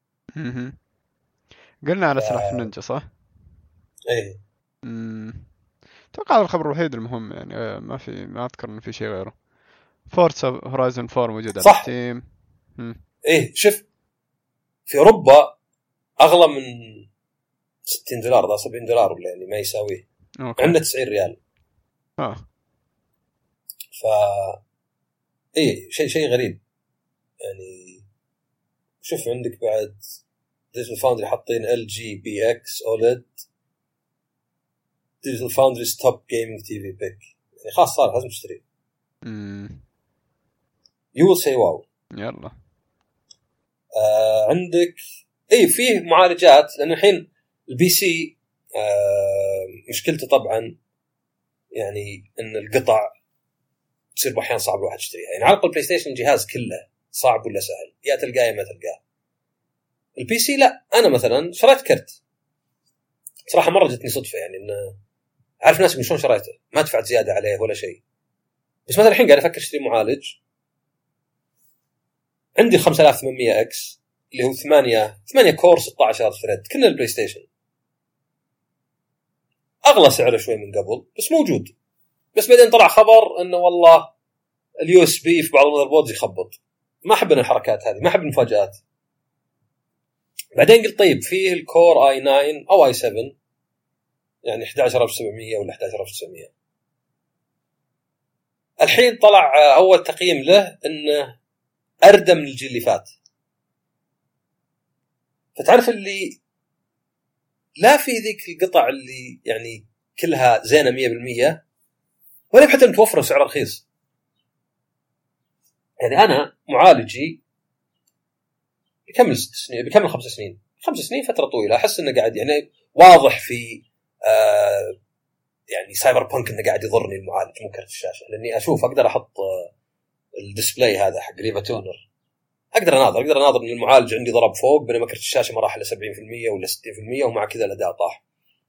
قلنا على سلاح النينجا صح؟ ايه امم اتوقع هذا الخبر الوحيد المهم يعني ما في ما اذكر ان في شيء غيره. فورتسا هورايزن فور موجود على ستيم. ايه شوف في اوروبا اغلى من ستين دولار ده سبعين دولار ولا يعني ما يساويه. عندنا تسعين ريال. اه ف ايه شيء شيء غريب يعني. شوف عندك بعد ديجيتال فاوندري حاطين ال جي بي اكس اوليد ديجيتال فاوندري ستوب جيمنج تي في بيك يعني خلاص صار لازم تشتري. امم يو سي واو يلا. آه عندك اي فيه معالجات لان الحين البي سي آه مشكلته طبعا يعني ان القطع تصير بأحيان صعب الواحد يشتريها. يعني على البلاي ستيشن الجهاز كله صعب ولا سهل، يا تلقاه يا ما تلقاه. البي سي لا، أنا مثلا شريت كرت صراحة مرة جتني صدفة، يعني إن عارف ناس من شلون شريته، ما دفعت زيادة عليه ولا شيء. بس مثلا الحين قاعد أفكر أشتري معالج، عندي خمسة آلاف وثمانمية إكس اللي هو ثمانية ثمانية كور ستة عشر ثريد كنا البلاي ستيشن، أغلى سعره شوي من قبل بس موجود. بس بعدين طلع خبر إنه والله اليو اس بي في بعض المذر بوردز يخبط. ما أحب أنا الحركات هذه، ما أحب المفاجآت. بعدين قلت طيب فيه الكور آي ناين أو آي سفن، يعني أحد عشر ألف وسبعمية ولا أحد عشر ألف وتسعمية. الحين طلع أول تقييم له إنه أردى من الجيل اللي فات. فتعرف اللي لا في ذيك القطع اللي يعني كلها زينة مية بالمية، ولا حتى متوفرة سعر رخيص. يعني أنا معالجي بيكمل ست سنين، بيكمل خمس سنين، خمس سنين فترة طويلة. أحس إنه قاعد يعني واضح في آه يعني سايبر بانك إنه قاعد يضرني المعالج مو كرت الشاشة، لأني أشوف أقدر أحط آه الديسبلاي هذا حق ريفا تونر، أقدر أناظر أقدر أناظر إن المعالج عندي ضرب فوق، بينما كرت الشاشة ما راح إلى سبعين بالمية ولا ستين بالمية، ومع كذا الأداء طاح.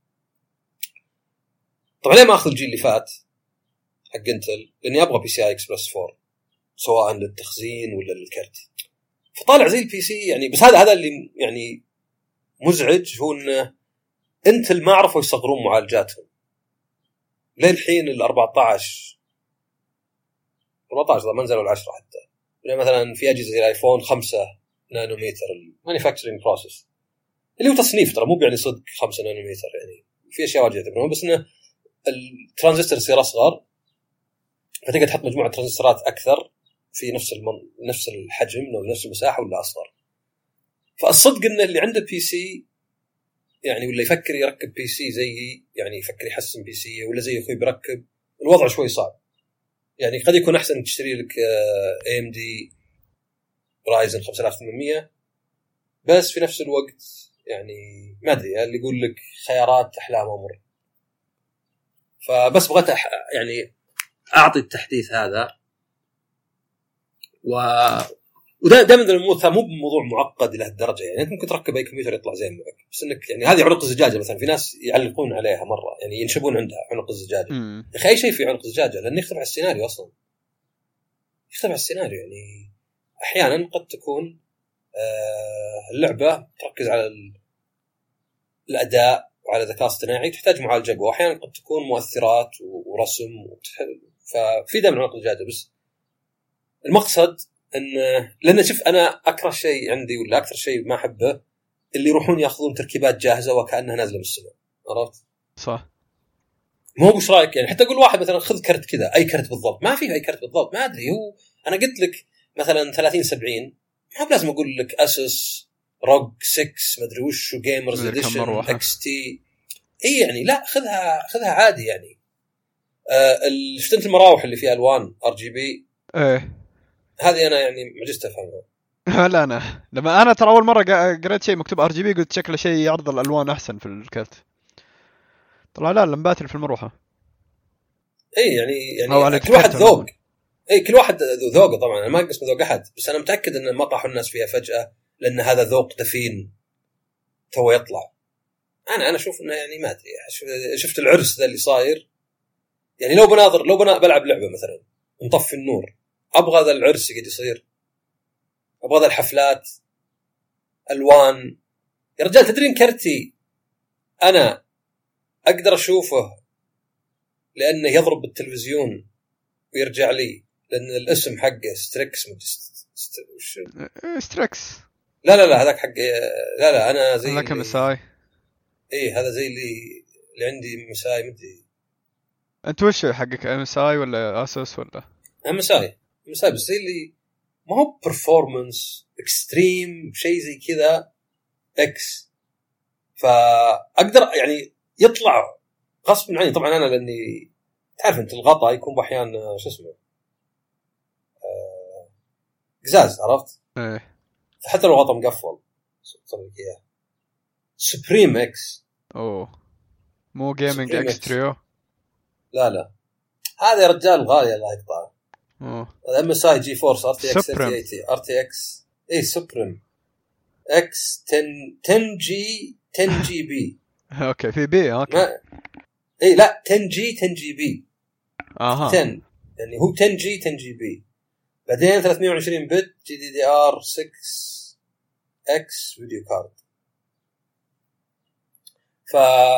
طبعا ليه ما أخذ الجيل اللي فات حق انتل؟ لأني أبغى بي سي آي إكس بلس فور سواء للتخزين ولا للكرت. فطالع زي البي سي يعني. بس هذا هذا اللي يعني مزعج، هو إن انتل ما عرفوا يصغرون معالجاتهم للحين. ال أربعة عشر أربعة عشر ما نزلوا العشرة حتى. يعني مثلا في أجهزة زي الآيفون خمسة نانومتر المانيفاكتشرينج بروسيس اللي هو تصنيف، ترى مو يعني صدق خمسة نانومتر، يعني في أشياء واجد يعتبرون، بس إنه الترانزستور يصير أصغر فتقدر تحط مجموعة ترانزستورات أكثر في نفس المن... نفس الحجم أو نفس المساحة ولا أصغر. فالصدق إن اللي عنده بي سي يعني ولا يفكر يركب بي سي زي يعني يفكر يحسن بي سي ولا زي أخوي بيركب، الوضع شوي صعب. يعني قد يكون أحسن تشتري لك إيه إم دي رايزن خمسة آلاف وثمانمية، بس في نفس الوقت يعني ما أدري اللي يقول لك خيارات أحلام أمر. فبس بغيت أح... يعني أعطي التحديث هذا. و وده دائما الامور مو بموضوع معقد لهالدرجه، يعني انت ممكن تركب اي كمبيوتر يطلع زين معك، بس انك يعني هذه عنق الزجاجه مثلا في ناس يعلقون عليها مره، يعني ينشبون عندها عنق الزجاجه. يا اخي اي شيء في عنق الزجاجه لانه يختلف على السيناريو اصلا، يختلف على السيناريو. يعني احيانا قد تكون آه اللعبه تركز على الاداء وعلى الذكاء الاصطناعي تحتاج معالجه قوي، واحيانا قد تكون مؤثرات ورسم وتح... ففي دائما عنق الزجاجه. بس المقصد ان لان شوف انا اكره شيء عندي ولا اكثر شيء ما احبه اللي يروحون ياخذون تركيبات جاهزه وكانها نازله من السماء، عرفت؟ صح. مو وش رايك يعني؟ حتى اقول واحد مثلا خذ كرت كذا، اي كرت بالضبط، ما في اي كرت بالضبط، ما ادري. هو انا قلت لك مثلا ثلاثين سبعين، ما بلازم اقول لك اسوس روج ستة ما ادري وش جيمرز اديشن اكس تي. اي يعني لا، خذها خذها عادي يعني. آه شفت المراوح اللي فيها الوان ار جي بي؟ ايه هذه انا يعني معجزت افهمها. لا انا لما انا ترى اول مره قريت شيء مكتوب ار جي بي قلت شكله شيء يعرض الالوان احسن في الكرت، طلع لا لمبات في المروحه. اي يعني يعني كل واحد ذوق. اي كل واحد ذوقه طبعا، انا ما اقصد ذوق احد، بس انا متاكد ان ما طاحوا الناس فيها فجاه لان هذا ذوق دفين تو يطلع. انا انا اشوف انه يعني ما ادري، شفت العرس ذا اللي صاير، يعني لو بناظر لو بنا بلعب لعبه مثلا نطفي النور، ابغى ذا العرس يقعد يصير، ابغى ذا الحفلات الوان. يا رجال تدرين كرتي انا اقدر اشوفه لانه يضرب بالتلفزيون ويرجع لي، لان الاسم حقه ستريكس مست... ستريكس. لا لا لا هذاك حق لا لا انا زي هذاك مساي. اي هذا زي اللي اللي عندي مساي مدري. انت وش حقك ام اس اي ولا اسوس ولا؟ ام اس اي مساي، بس زي اللي ما هو برفورمانس اكستريم شيء زي كذا اكس، فاقدر يعني يطلع غصب عني طبعا. انا لاني تعرف انت الغطاء يكون باحيان شو اسمه آه... قزاز، عرفت؟ ايه. فحتى لو غطاء مقفل صار لك اياه سوبريم اكس. اوه مو جيمنج اكس تريو. لا لا هذا يا رجال غالي الله يقطعه. ام اس اي جي فورس ار تي اكس ثلاثين ثمانين ار تي اكس اي سوبريم اكس عشرة جي عشرة جي بي. اوكي في بي اوكي ما... اي لا عشرة جي عشرة جي بي اها عشرة يعني هو عشرة جي عشرة جي بي. بعدين ثلاثمية وعشرين بت جي دي دي ار ستة اكس فيديو كارد. ف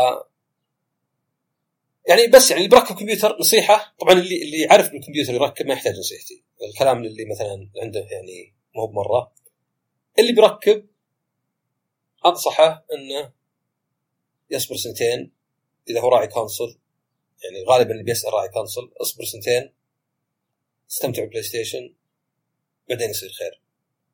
يعني بس يعني اللي بركب كمبيوتر نصيحة طبعا اللي اللي يعرف بالكمبيوتر يركب ما يحتاج نصيحتي. الكلام اللي مثلا عنده يعني مو بمرة. اللي بيركب أنصحه إنه يصبر سنتين إذا هو راعي كونسول. يعني غالبا اللي بيسأل راعي كونسول اصبر سنتين استمتع بلاي ستيشن بعدين يصير خير.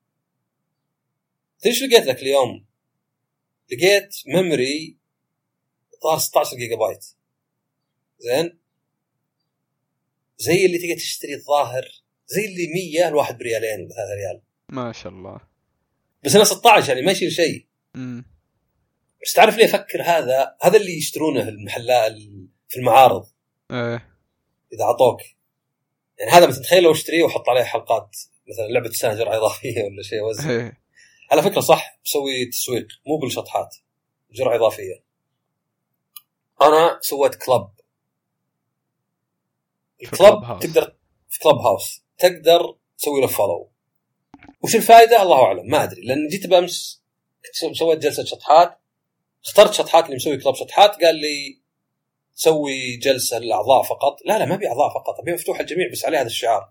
تدري لقيت لك اليوم؟ لقيت ميموري ظهر ستة عشر جيجا بايت. زين زي اللي تيجي تشتري الظاهر زي اللي مية الواحد بريالين بثلاثة ريال ما شاء الله. بس أنا ستة عشر يعني ما يشيل شيء. امم بس تعرف ليه أفكر هذا هذا اللي يشترونه في المحلات في المعارض. ايه إذا عطوك يعني هذا مثلا تخيل لو اشتريه وحط عليه حلقات مثلا لعبة السنة جرعة إضافية ولا شيء وزن. ايه على فكرة صح بسوي تسويق مو بالشطحات جرعة إضافية. أنا سويت كلب. الكلب تقدر في كلب هاوس تقدر تسوي له فولو. وش الفائدة الله أعلم ما أدري لأن جيت بأمس سويت جلسة شطحات اخترت شطحات اللي مسوي كلب شطحات قال لي سوي جلسة للأعضاء فقط. لا لا ما بي أعضاء فقط أبي مفتوح الجميع بس عليه هذا الشعار.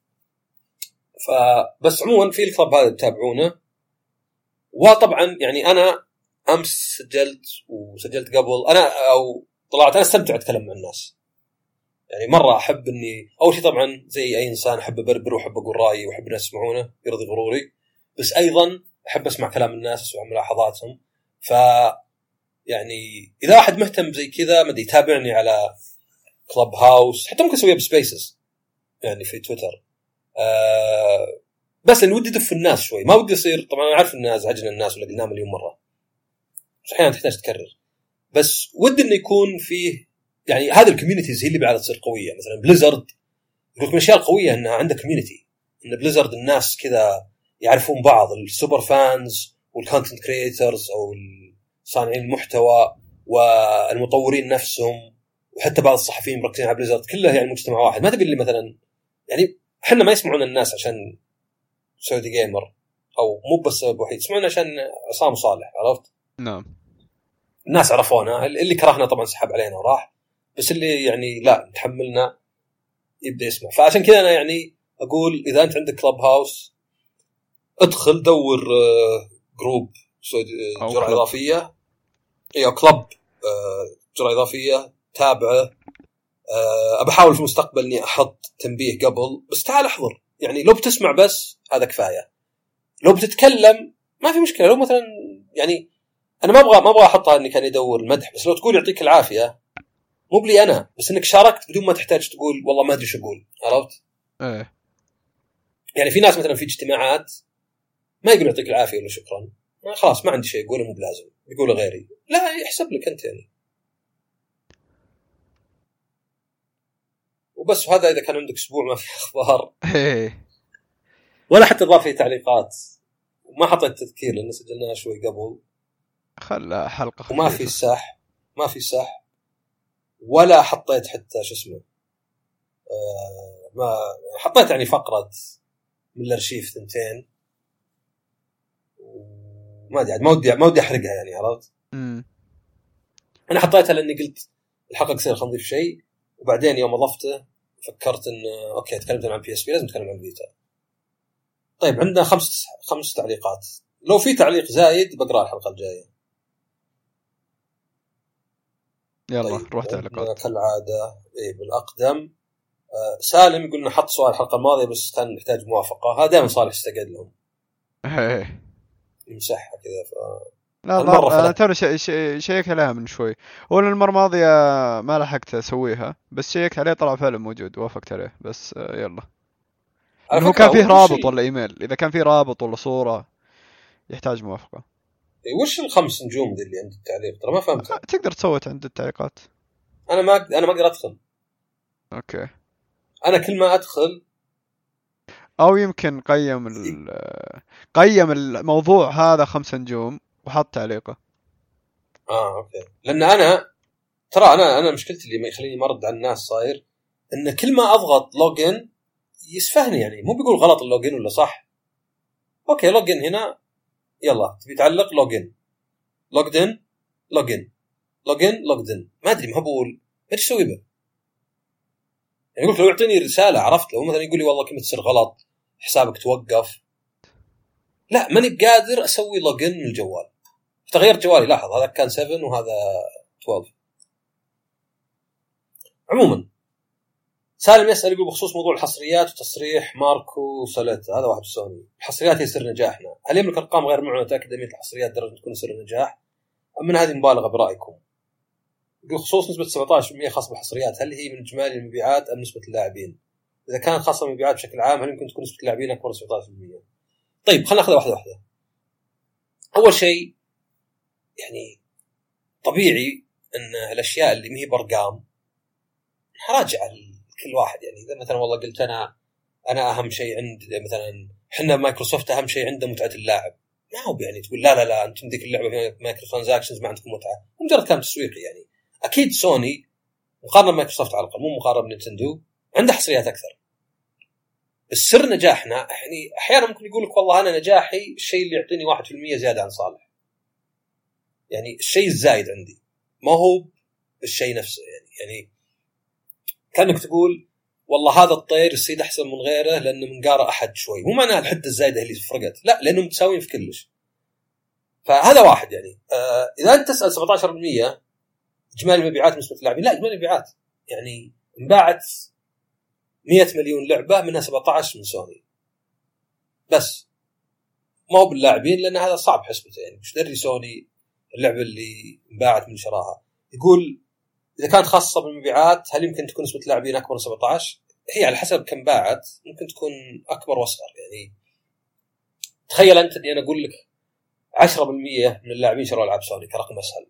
فبس عموما في الكلب هذا تتابعونه. وطبعا يعني أنا أمس سجلت وسجلت قبل أنا أو طلعت أنا استمتع أتكلم مع الناس. يعني مرة أحب إني أول شيء طبعا زي أي إنسان أحب أبربر وأحب أقول رأيي وأحب الناس يسمعونه يرضي غروري. بس أيضا أحب أسمع كلام الناس أسمع ملاحظاتهم. ف يعني إذا واحد مهتم زي كذا ما يتابعني على كلب هاوس حتى ممكن أسويها بسبيسز يعني في تويتر. أه بس أنا ودي أدف الناس شوي ما ودي يصير طبعا أنا عارف الناس عجنا الناس ولا قلنا مليون مرة أحيانا تحتاج تكرر. بس ودي إنه يكون فيه يعني هذه الكوميونيتيز هي اللي بعد تصير قوية. مثلا بليزرد يقولك من الأشياء القوية إنها عندها كوميونيتي. إن بليزرد الناس كذا يعرفون بعض السوبر فانز والكونتنت كرييترز أو صانعين المحتوى والمطورين نفسهم وحتى بعض الصحفيين مركزين على بليزرد كله يعني مجتمع واحد. ما تبي اللي مثلا يعني احنا ما يسمعون الناس عشان سعودي جيمر أو مو بس سبب وحيد يسمعون عشان عصام صالح عرفت. نعم الناس عرفونا اللي كرهنا طبعا سحب علينا وراح بس اللي يعني لا نتحملنا يبدأ يسمع. فعشان كذا أنا يعني أقول إذا أنت عندك كلب هاوس ادخل دور جروب جرعة إضافية أو كلب جرعة إضافية تابعه. أبى أحاول في المستقبل إني أحط تنبيه قبل بس تعال أحضر يعني لو بتسمع بس هذا كفاية. لو بتتكلم ما في مشكلة. لو مثلا يعني أنا ما أبغى ما أبغى أحطها إني كان يدور المدح بس لو تقول يعطيك العافية مو بلي أنا بس إنك شاركت بدون ما تحتاج تقول والله ما أدري شو أقول عرفت. ايه يعني في ناس مثلا في اجتماعات ما يقول يعطيك العافية ولا شكرا خلاص ما عندي شيء يقوله مو بلازم يقوله غيري لا يحسب لك أنت يعني وبس. وهذا إذا كان عندك أسبوع ما في أخبار ولا حتى إضافة تعليقات وما حطيت تذكير لأن سجلناها شوي قبل خلى حلقة خفيفة. وما في سح ما في سح ولا حطيت حتى شو اسمه آه ما حطيت يعني فقرة من الأرشيف ثنتين وما أدري ما ودي ما ودي أحرقها يعني عرفت. م. أنا حطيتها لأني قلت الحلقة قصيرة خلنا نضيف شيء وبعدين يوم أضفته فكرت إن أوكي تكلمت عن بي إس بي لازم نتكلم عن فيتا. طيب عندنا خمس خمس تعليقات لو في تعليق زايد بقرأ الحلقة الجاية. يلا طيب روح تعليقات كالعادة إيه بالأقدم. آه سالم يقولنا حط سؤال الحلقة الماضية بس كان نحتاج موافقة. هذا دائما صالح استقعد لهم يمسحها كذا. ف لا ضر أنا ترى شيء شيء شيك عليها من شوي. أولا المرة الماضية ما لحقت أسويها بس شيك عليه طلع فعلا موجود وافقت عليه بس يلا. هو كان فيه رابط ولا إيميل إذا كان فيه رابط ولا صورة يحتاج موافقة. وش الخمس نجوم ذي اللي عند التعليق ترى ما فهمتها. تقدر تصوت عند التعليقات. أنا ما أنا ما أقدر أدخل. أوكي أنا كل ما أدخل او يمكن قيم ال... قيم الموضوع هذا خمسة نجوم وحط تعليقه. اه اوكي. لان انا ترى انا انا مشكلتي اللي ما يخليني مرد على الناس صاير ان كل ما اضغط لوجن يسفهني، يعني مو بيقول غلط اللوجن ولا صح. اوكي لوجن هنا، يلا تبي تعلق لوجن لوجدن لوجن لوجن لوجدن، ما ادري ما بقول ايش اسوي به. يعني قلت لو يعطيني رساله، عرفت، لو مثلا يقول لي والله كلمه سر غلط حسابك توقف، لا ماني بقادر اسوي لوجن من الجوال. تغيرت جوالي، لاحظ هذا كان سبعة وهذا اثنا عشر. عموما سالم يسأل يقول بخصوص موضوع الحصريات وتصريح ماركو سوليتا، هذا واحد سوني، الحصريات هي سر نجاحنا، هل يملك ارقام غير معلنه تاكد ان الحصريات درجه تكون سر نجاح ام من هذه مبالغه برايكم؟ يقول خصوص نسبه سبعة عشر بالمئة خاصه بالحصريات، هل هي من اجمالي المبيعات ام نسبه اللاعبين؟ اذا كانت خاصه بالمبيعات بشكل عام هل يمكن تكون نسبه اللاعبين اكبر من سبعة عشر بالمئة؟ طيب خلينا ناخذها واحده واحده. اول شيء يعني طبيعي ان الاشياء اللي ما هي بارقام راجعه لكل واحد. يعني اذا مثلا والله قلت انا انا اهم شيء عند مثلا احنا مايكروسوفت اهم شيء عنده متعه اللاعب، ما هو يعني تقول لا لا لا انتم ذيك اللعبه فيها مايكرو ترانزاكشنز ما عندكم متعه، مجرد كلام تسويقي. يعني اكيد سوني مقارنه بمايكروسوفت على الاقل، مو مقارنه بنينتندو، عنده حصريات اكثر. السر نجاحنا يعني احيانا ممكن يقول لك والله انا نجاحي الشيء اللي يعطيني واحد بالمئة زياده عن صالح، يعني الشيء الزايد عندي ما هو الشيء نفسه. يعني يعني كانك تقول والله هذا الطير يصيد احسن من غيره لانه منقاره احد شوي، مو معناها الحده الزايده اللي فرقت، لا لانهم متساويين في كلش. فهذا واحد. يعني آه اذا انت تسال سبعة عشر بالمئة اجمالي مبيعات نسبه اللاعبين، لا اجمالي مبيعات يعني انباعت مئة مليون لعبه منها سبعة عشر من سوني بس، ما هو باللاعبين لان هذا صعب حسبته. يعني مش دري سوني اللعبه اللي انباعت من شراها. يقول اذا كانت خاصه بالمبيعات هل يمكن تكون نسبه اللاعبين اكبر من سبعة عشر؟ هي على حسب كم باعت ممكن تكون اكبر واصغر. يعني تخيل انت اني انا اقول لك عشرة بالمئة من اللاعبين شروا العاب سوني كرقم اسهل،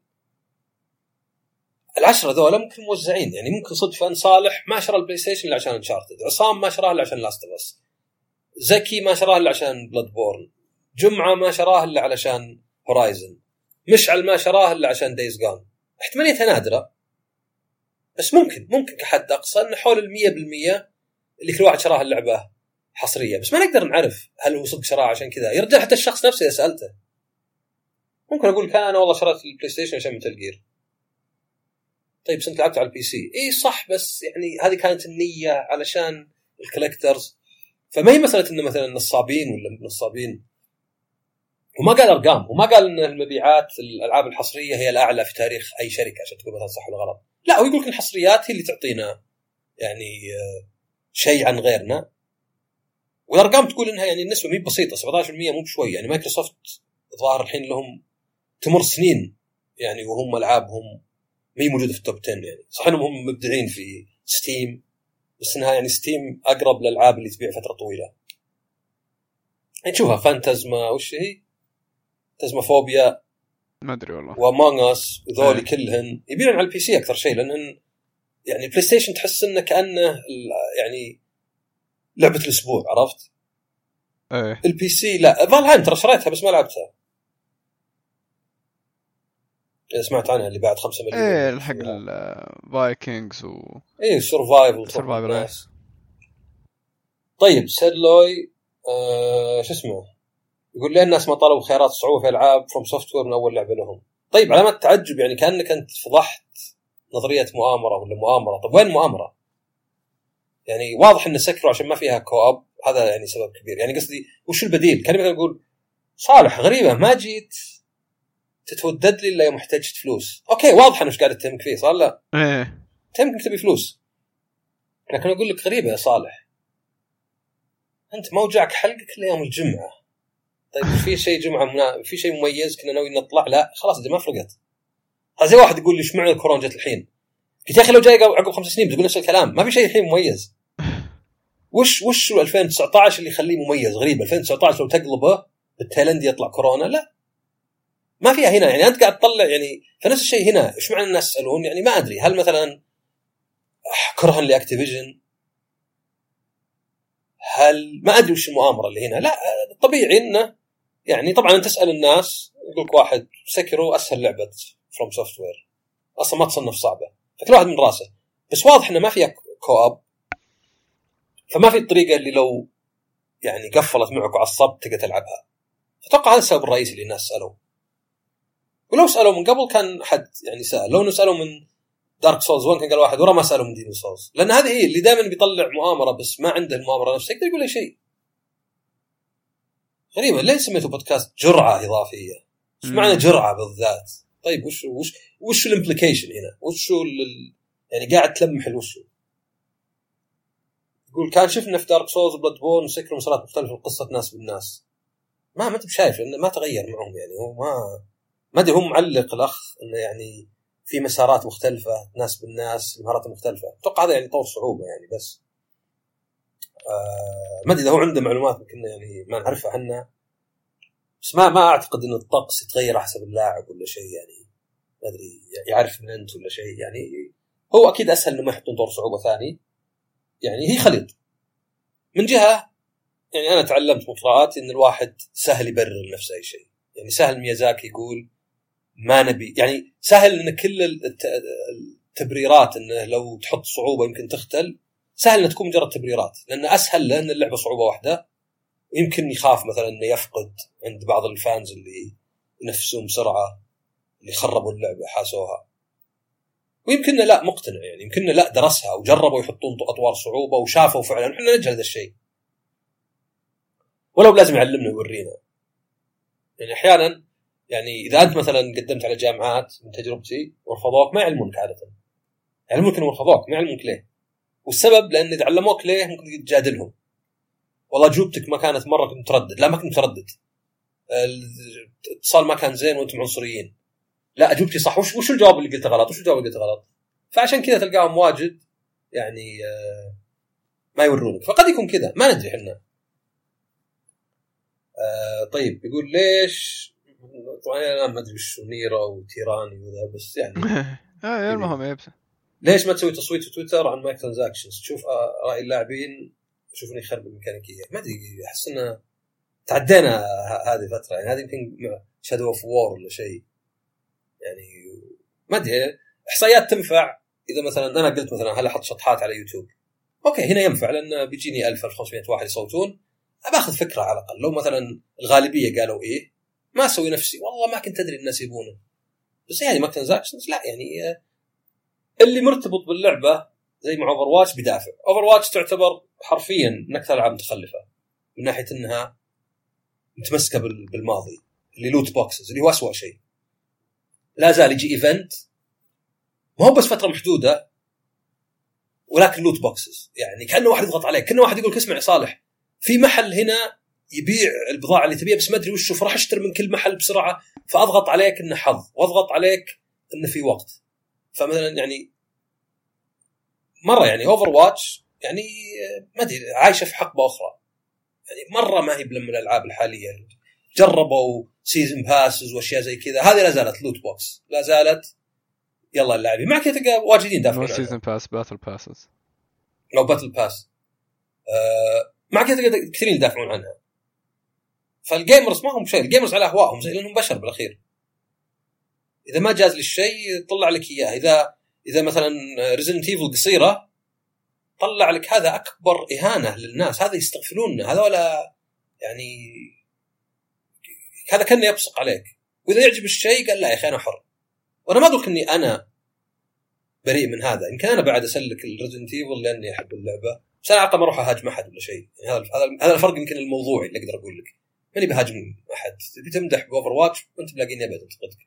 العشرة ذولا ممكن موزعين. يعني ممكن صدفه صالح ما شرى البلاي ستيشن الا عشان انشارتد، عصام ما شراه الا عشان لاست اوف اس، زكي ما شراه الا عشان بلاد بورن، جمعه ما شراه الا علشان هورايزن، مشعل ما شراه الا عشان دايز جون. احتماليتها نادره بس ممكن ممكن كحد اقصى ان حول المية بالمية اللي كل واحد شراها اللعبه حصريه، بس ما نقدر نعرف هل هو صدق شراها عشان كذا. يرجع حتى الشخص نفسه اذا سالته ممكن اقول كان انا والله شريت البلاي ستيشن عشان متل جير. طيب سنت لعبت على البي سي، اي صح، بس يعني هذه كانت النيه علشان الكولكترز. فما هي مساله انه مثلا نصابين ولا نصابين. وما قال ارقام وما قال ان المبيعات الالعاب الحصريه هي الاعلى في تاريخ اي شركه عشان تقول مثلا صح ولا غلط. لا هو يقول لك الحصريات هي اللي تعطينا يعني شيء عن غيرنا، والارقام تقول انها يعني النسبه مي بسيطه، سبعة عشر بالمئة مو بشوي. يعني مايكروسوفت ظاهر الحين لهم تمر سنين يعني وهم العابهم مي موجوده في التوب عشرة. يعني صح انهم هم مبدعين في ستيم، بس انها يعني ستيم اقرب للالعاب اللي تبيع فتره طويله. يعني تشوفها فانتازما وش هي تازمافوبيا ما ادري والله وامونغ اس وذولي كلهن يبيعون على البي سي اكثر شيء، لان يعني بلاي ستيشن تحس انه كانه يعني لعبه الاسبوع، عرفت؟ ايه البي سي لا. فالهايم ترى شريتها بس ما لعبتها، سمعت عنها اللي بعد خمسة مليون. ايه الحق الفايكنجز و ايه سرفايفل سرفايفل. طيب سيرلوي آه شو اسمه يقول لي الناس ما طلبوا خيارات صعوبه في العاب فروم سوفت وير من اول لعبه لهم. طيب علامات تعجب، يعني كانك انت فضحت نظريه مؤامره ولا مؤامره. طب وين مؤامره؟ يعني واضح ان سكروا عشان ما فيها كواب، هذا يعني سبب كبير. يعني قصدي وش البديل؟ كان مثلا يقول صالح غريبه ما جيت تتودد لي الا يوم احتجت فلوس. اوكي واضح انه ايش قاعد تهمك فيه صار لا ايه تهمك تبي فلوس، لكن اقول لك غريبه يا صالح انت موجعك حلقك ليوم الجمعه. طيب في شيء جمعه منا... في شيء مميز كنا ناوي نطلع، لا خلاص دي ما فرقت. هذا زي واحد يقول لي ايش معنى الكورونا جت الحين، قلت يا اخي لو جاي عقب خمس سنين بتقول نفس الكلام، ما في شيء الحين مميز. وش وش ألفين وتسعة عشر اللي يخليه مميز؟ غريب ألفين وتسعة عشر لو تقلبه بالتايلندي يطلع كورونا، لا ما فيها هنا. يعني انت قاعد تطلع يعني فنفس الشيء هنا. ايش معنى الناس يسالون؟ يعني ما ادري هل مثلا كرها لاكتيفيجن هل ما ادري وش المؤامره اللي هنا. لا طبيعي انه يعني طبعا انت تسال الناس يقول لك واحد سكروا اسهل لعبه فروم سوفت وير اصلا ما تصنف صعبه فكل واحد من راسه بس واضح انه ما فيها كواب فما في الطريقه اللي لو يعني قفلت معك وعصبت تقدر تلعبها. فتوقع هذا السبب الرئيسي اللي الناس سالوا. ولو سالوا من قبل كان حد يعني سال لو نسالوا من دارك سولز واحد كان قال واحد ورا ما سالوا من ديمون سولز لان هذه هي اللي دائما بيطلع مؤامره بس ما عنده المؤامره نفسها يقدر يقول اي شيء. غريبه ليه سميته بودكاست جرعه اضافيه؟ ايش معنى جرعه بالذات؟ طيب وش وش وش الامبليكيشن هنا؟ وش ال... يعني قاعد تلمح الوش. يقول كان شفنا في دارك سولز بلاد بورن سكر مسارات مختلفه قصه ناس بالناس ما ما انت شايف انه ما تغير معهم يعني هو ما ما ادري هم معلق الاخ انه يعني في مسارات مختلفه ناس بالناس مهارات مختلفه. اتوقع هذا يعني طور صعوبه يعني بس آه ما ادري اذا هو عنده معلومات يمكن يعني ما نعرفها احنا بس ما ما اعتقد ان الطقس يتغير حسب اللاعب ولا شيء يعني ما ادري يعرف من انت ولا شيء يعني هو اكيد اسهل انه ما يحطون طور صعوبه ثاني يعني هي خليط من جهه يعني انا تعلمت من قراءاتي ان الواحد سهل يبرر لنفسه اي شيء يعني سهل ميازاكي يقول ما نبي يعني سهل ان كل التبريرات انه لو تحط صعوبه يمكن تختل سهل ان تكون مجرد تبريرات لان اسهل لان اللعبه صعوبه واحده يمكن يخاف مثلا انه يفقد عند بعض الفانز اللي ينفسون بسرعه اللي خربوا اللعبه حاسوها ويمكن لا مقتنع يعني يمكن لا درسها وجربوا يحطون اطوار صعوبه وشافوا فعلا احنا نجهل هذا الشيء ولو لازم يعلمنا ويورينا يعني احيانا يعني اذا انت مثلا قدمت على جامعات من تجربتي ورفضوك ما يعلمونك عاده يعلمونك انه رفضوك ما يعلمونك ليه والسبب لان اذا علموك ليه ممكن تجادلهم والله جوبتك ما كانت مره كنت متردد لا ما كنت متردد الاتصال ما كان زين وانتم عنصريين لا اجوبتي صح وش وش الجواب اللي قلته غلط وش الجواب اللي قلته غلط فعشان كذا تلقاهم واجد يعني آه ما يورونك فقد يكون كذا ما ندري احنا آه طيب يقول ليش طبعا انا ما ادري وش نيرا وتيراني وذا بس يعني اه المهم يبس ليش ما تسوي تصويت في تويتر عن مايك ترانزاكشنز تشوف راي اللاعبين شوفني خرب الميكانيكيه ما ادري احس انه تعدينا هذه فتره يعني هذه يمكن شادو اوف وور ولا شيء يعني ما ادري احصائيات تنفع اذا مثلا انا قلت مثلا هل احط شطحات على يوتيوب اوكي هنا ينفع لان بيجيني ألف ألف وخمسمية واحد يصوتون باخذ فكره على الاقل لو مثلا الغالبيه قالوا ايه ما اسوي نفسي والله ما كنت ادري الناس يبونه بس يعني ما ترانزاكشنز لا يعني اللي مرتبط باللعبه زي مع اوفر واتش بدافع اوفر واتش تعتبر حرفيا من اكثر الالعاب متخلفه من ناحيه انها متمسكه بالماضي اللي لوت بوكسز اللي هو اسوأ شيء لا زال يجي ايفنت ما هو بس فتره محدوده ولكن لوت بوكسز يعني كانه واحد يضغط عليك كانه واحد يقول اسمع يا صالح في محل هنا يبيع البضاعه اللي تبيها بس ما ادري وش فراح اشتري من كل محل بسرعه فاضغط عليك انه حظ واضغط عليك انه في وقت فمثلا يعني مره يعني اوفر واتش يعني ما ادري عايشه في حقبه اخرى يعني مره ما هي من الالعاب الحاليه جربوا سيزن باسز واشياء زي كذا هذه لا زالت لوت بوكس لا زالت يلا اللاعبين معك تلقى واجدين دافعين سيزن باس باتل باسز لو باتل باس أه معك تلقى كثيرين يدافعون عنها فالجيمرز ما هم شيء الجيمرز على اهواءهم زي لانهم بشر بالاخير اذا ما جاز للشيء يطلع لك اياه اذا اذا مثلا ريزيدنت ايفل قصيره طلع لك هذا اكبر اهانه للناس هذا يستغفلون هذا ولا يعني هذا كان يبصق عليك واذا يعجب الشيء قال لا يا اخي انا حر وانا ما اقول اني انا بريء من هذا يمكن انا بعد اسلك الريزيدنت ايفل لاني احب اللعبه بس انا عقب ما اروح اهاجم احد ولا شيء يعني هذا هذا الفرق يمكن الموضوعي اللي اقدر اقول لك ماني بهاجم احد تبي تمدح باوفر واتش وانت تلاقيني ابد انتقدك.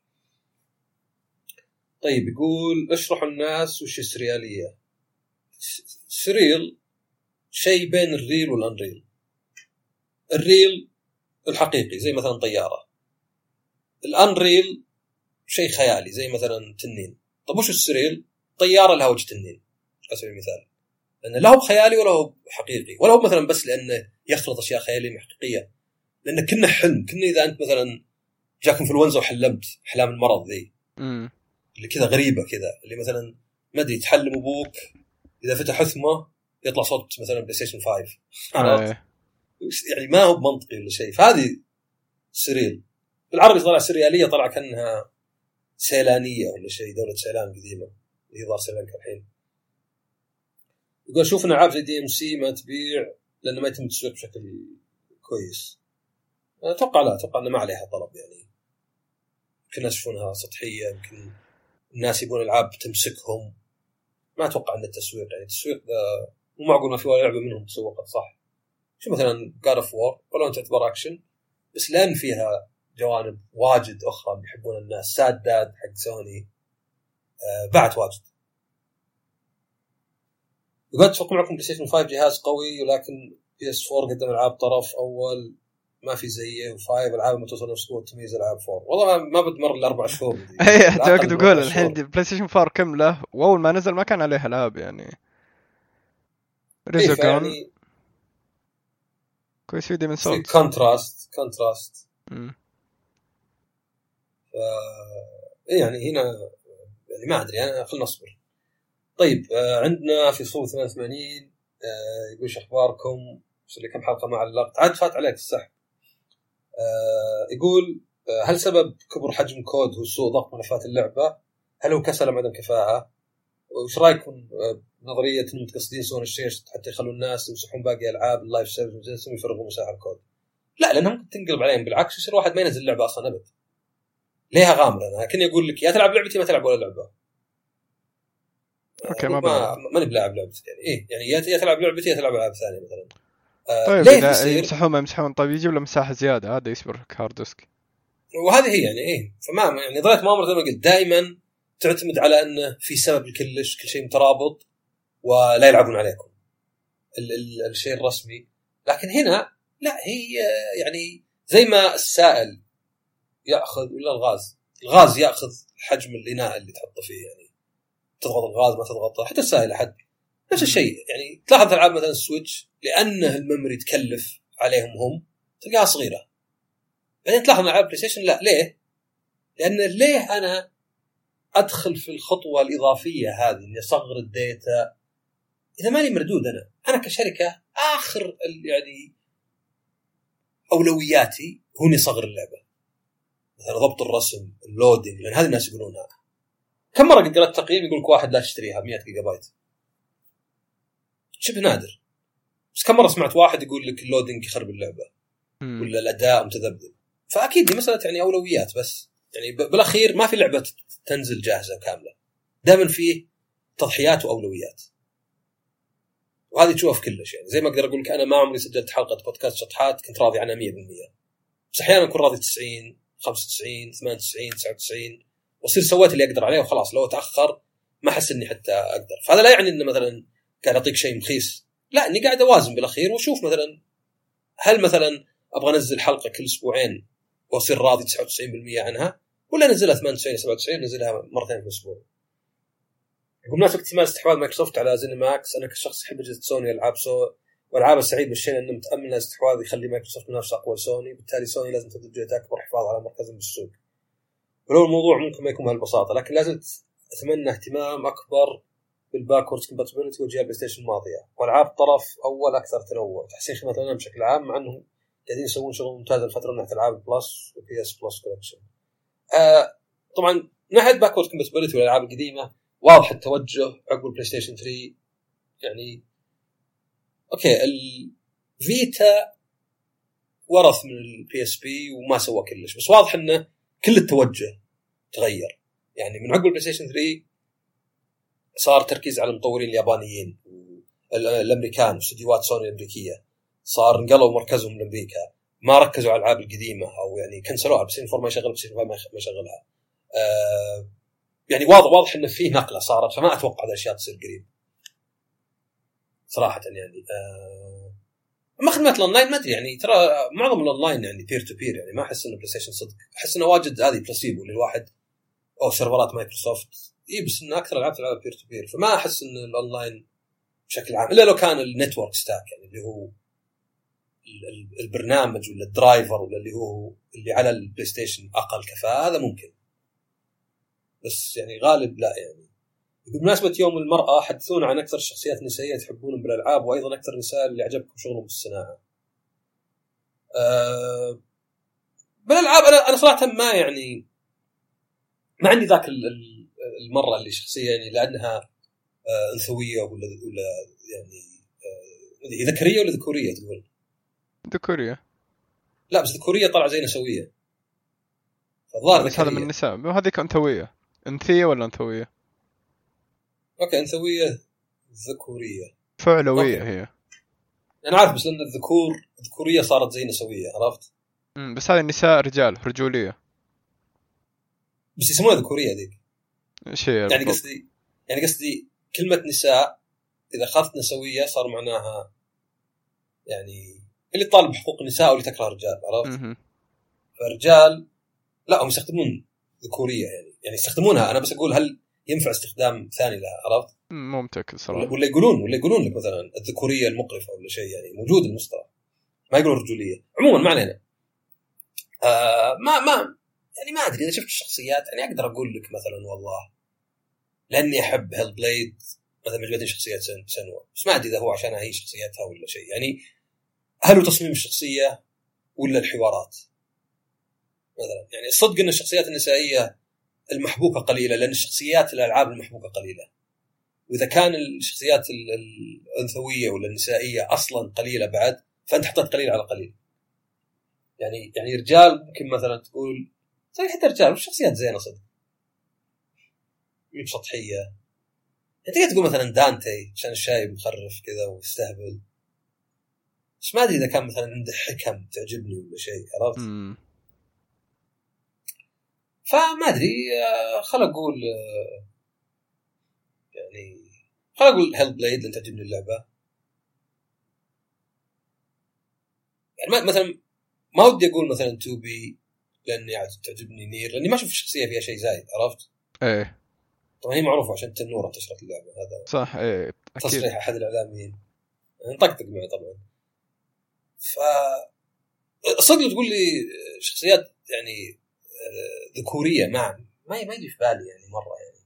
طيب يقول اشرحوا الناس وش السرياليه. سريل شيء بين الريل والانريل. الريل الحقيقي زي مثلا طياره الانريل شيء خيالي زي مثلا تنين. طب وش السريل؟ طياره لها وجه تنين على سبيل المثال لأنه لا هو خيالي ولا هو حقيقي ولا هو مثلا بس لأنه يخلط أشياء خيالية حقيقية لأنه كنا حلم كنا إذا أنت مثلا جاك انفلونزا وحلمت أحلام المرض ذي اللي كذا غريبة كذا اللي مثلا ما أدري تحلم أبوك إذا فتح حثمة يطلع صوت مثلا بلاي ستيشن خمسة آه. يعني ما هو منطقي ولا شيء. فهذه سريل. بالعربي طلع سرياليه، طلع كأنها سيلانيه ولا شيء، دوله سيلان قديمه اللي ظهر سريلانكا الحين. يقول شوفنا العاب زي دي ام سي ما تبيع لانه ما يتم التسويق بشكل كويس. انا اتوقع لا اتوقع انه ما عليها طلب، يعني يمكن الناس يشوفونها سطحيه، يمكن الناس يبون العاب تمسكهم. ما اتوقع ان التسويق يعني التسويق ده مو معقول ما في ولا لعبه منهم تسوقت صح. شو مثلا God of War ولا انت تعتبر اكشن، بس لان فيها جوانب واجد اخرى يحبون الناس، ساد داد حق سوني آه بعد واجد. يقول تفق معكم بلاي ستيشن خمسة جهاز قوي، ولكن بي اس فور قدم العاب طرف اول ما في زيه، وفايف العاب ما توصل نفس قوه تمييز العاب فور. والله ما بدمر الاربع شهور دي. اي توقد اقول الحين بلاي ستيشن فور كامله، واول ما نزل ما كان عليه العاب يعني. ريزوغون يعني كويس، فيدي من سولز كونتراست كونتراست امم ف يعني هنا يعني ما ادري انا، خلنا نصبر. طيب آه عندنا في صوب ثمانية وثمانين آه يقول شو اخباركم، صار لي كم حلقه ما علقت، عاد فات عليك السحب. آه يقول آه هل سبب كبر حجم كود هو سوء ضغط ملفات اللعبه؟ هل هو كسل ام عدم كفاءه؟ وش رايكم آه نظريه انهم متقصدين يسوون الشيء حتى يخلوا الناس يمسحون باقي العاب اللايف سيرفيس ويفرغوا مساحه الكود؟ لا، لانهم ممكن تنقلب عليهم بالعكس، يصير واحد ما ينزل اللعبه اصلا ابد. ليها غامره. انا كني اقول لك يا تلعب لعبتي ما تلعب ولا لعبه. اوكي ما ما ماني بلاعب لعبتي يعني ايه يعني يا تلعب لعبتي يا تلعب العاب ثانيه مثلا. آه طيب اذا يمسحون ما يمسحون طيب يجيب له مساحه زياده، هذا يصبر هارد ديسك. وهذه هي يعني ايه. فما يعني ضلت مامور زي ما قلت دائما تعتمد على انه في سبب لكلش، كل شيء مترابط ولا يلعبون عليكم ال- ال- الشيء الرسمي. لكن هنا لا، هي يعني زي ما السائل ياخذ ولا الغاز الغاز ياخذ حجم الاناء اللي تحطه فيه، يعني تضغط الغاز ما تضغطه، حتى السائل حد نفس الشيء. يعني تلاحظ العاب مثلا سويتش لانه الميموري تكلف عليهم هم تلقاها صغيره، بعدين تلاحظ العاب بلاي ستيشن لا. ليه؟ لان ليه انا ادخل في الخطوه الاضافيه هذه اني اصغر الداتا اذا مالي مردود؟ انا انا كشركه اخر يعني اولوياتي هو اني اصغر اللعبه، مثلا ضبط الرسم، اللودينج، لان هذه الناس يقولونها. كم مره قد قرأت تقييم يقولك واحد لا تشتريها مئة جيجا بايت، شبه نادر. بس كم مره سمعت واحد يقول لك اللودينج يخرب اللعبه ولا الاداء متذبذب. فاكيد دي مساله يعني اولويات. بس يعني بالاخير ما في لعبه تنزل جاهزه كامله، دائما في تضحيات واولويات، وهذه تشوف كلش. يعني زي ما اقدر اقول لك انا ما عمري سجلت حلقه بودكاست شطحات كنت راضي عنها مية بالمية، بس احيانا اكون راضي تسعين خمسة وتسعين ثمانية وتسعين تسعة وتسعين، واصير سويت اللي اقدر عليه وخلاص. لو تاخر ما احس اني حتى اقدر. فهذا لا يعني ان مثلا قاعد اعطيك شيء مخيس، لا، اني قاعد اوازن بالاخير واشوف مثلا هل مثلا ابغى انزل حلقه كل اسبوعين واصير راضي تسعة وتسعين بالمية عنها، ولا انزلها ثمانية وتسعين سبعة وتسعين نزلها مرتين في الاسبوع. بمناسبة اكتمال استحواذ مايكروسوفت على زينماكس، انا كشخص يحب اجهزه سوني العاب سو والعاب السعيد بالشيء انه متامن استحواذ يخلي مايكروسوفت منافسه اقوى لسوني، بالتالي سوني لازم تبذل جهد اكبر حفاظ على مركزهم بالسوق. ولو الموضوع ممكن ما يكون بهالبساطه، لكن لازم اتمنى اهتمام اكبر بالباكورد كومباتيبلتي واجهه بلاي ستيشن الماضيه والعاب طرف اول اكثر تنوع، تحسين خدمه الانام بشكل عام، مع انهم قاعدين يسوون شغل ممتاز الفتره من ناحيه العاب بلس وبي اس بلس كولكشن. آه طبعا ناحيه باكورد كومباتيبلتي والالعاب القديمه واضح التوجه عقب البلاي ستيشن ثري. يعني اوكي الفيتا ورث من البي اس بي وما سوى كلش، بس واضح انه كل التوجه تغير. يعني من عقب البلاي ستيشن ثري صار تركيز على المطورين اليابانيين والامريكان واستديوهات سوني الامريكيه، صار انقلوا مركزهم لامريكا، ما ركزوا على الالعاب القديمه او يعني كنسلوها. بس فور ما يشغل بس ما يشغلها. آه يعني واضح واضح انه فيه نقله صارت، فما اتوقع هذه الاشياء تصير قريب صراحه. يعني آه اما خدمات الاونلاين ما ادري، يعني ترى معظم الاونلاين يعني بير تو بير، يعني ما احس انه بلاي ستيشن صدق، احس انه واجد هذه بلاسيبو للواحد او سيرفرات مايكروسوفت. اي بس انه اكثر العاب تلعب بير تو بير، فما احس ان الاونلاين بشكل عام الا لو كان النتورك ستاك، يعني اللي هو البرنامج ولا الدرايفر ولا اللي هو اللي على البلاي ستيشن اقل كفاءه، هذا ممكن. بس يعني غالب لا. يعني بمناسبة يوم المرأة حدثونا عن أكثر الشخصيات النسائية تحبونهم بالألعاب، وأيضا أكثر النساء اللي عجبكم شغلهم بالصناعة. أه بالألعاب أنا أنا صراحة ما يعني ما عندي ذاك المرة اللي شخصية يعني لأنها أه أنثوية ولا ولا يعني أه ذكرية ولا ذكورية تقول؟ ذكورية. لا بس ذكورية طلع زي نسوية. فالظاهر هذا من النساء وهذيك أنثوية. أنثية ولا أنثوية؟ أوكي أنثوية ذكورية فعلوية أوكي. هي أنا عارف بس لأن الذكور الذكورية صارت زي نسوية عرفت؟ امم بس هذه النساء رجال رجولية بس يسمونها ذكورية ذيك. شيء يعني قصدي يعني قصدي كلمة نساء إذا أخذت نسوية صار معناها يعني اللي طالب حقوق النساء واللي تكره الرجال عرفت؟ م- فالرجال لا هم يستخدمون ذكورية يعني يعني يستخدمونها. أنا بس أقول هل ينفع استخدام ثاني لها عرفت؟ مو متأكد صراحة. ولا يقولون ولا يقولون لك مثلا الذكورية المقرفة ولا شيء يعني موجود المصطلح ما يقولون رجولية. عموما ما علينا. آه ما ما يعني ما أدري إذا شفت الشخصيات يعني أقدر أقول لك مثلا والله لأني أحب هيل بليد مثلا عجبتني شخصية سنوة بس ما أدري إذا هو عشانها هي شخصيتها ولا شيء يعني هل هو تصميم الشخصية ولا الحوارات مثلا. يعني الصدق أن الشخصيات النسائية المحبوكة قليلة لأن الشخصيات الألعاب المحبوكة قليلة. وإذا كان الشخصيات الأنثوية ولا النسائية أصلا قليلة بعد فأنت حطيت قليل على قليل. يعني يعني رجال ممكن مثلا تقول زي حتى رجال والشخصيات زينة صدق مش سطحية. أنت تقول مثلا دانتي عشان الشايب مخرف كذا ويستهبل بس ما أدري إذا كان مثلا عنده حكم تعجبني ولا شيء عرفت. م- فما أدري خل أقول يعني خل أقول هيل بليد لأن تعجبني اللعبة. يعني مثلا ما ودي أقول مثلا تو بي لأني تعجبني نير لأني ما أشوف الشخصية فيها شيء زايد عرفت. ايه طبعا هي معروفة عشان تنورة انتشرت اللعبة هذا صح ايه تصريح أحد الإعلاميين نطقطق معي طبعا. ف صدق تقول لي شخصيات يعني ذكورية ما ما ما يجي في بالي يعني مرة يعني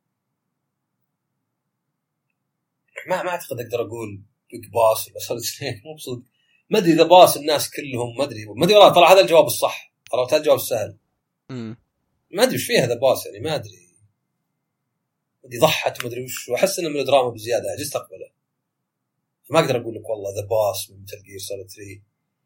ما ما أعتقد أقدر أقول بيج باس ولا سوليد سنيك مو بصدق ما أدري إذا باس الناس كلهم ما أدري ما أدري والله طلع هذا الجواب الصح عرفت هذا الجواب السهل م- ما أدري إيش فيه هذا باس يعني ما أدري دي ضحت ما أدري وش وأحس إنه من الدراما بزيادة عجزت أقبله. فما أقدر أقول لك والله ذا باس من مثل جير سوليد ثري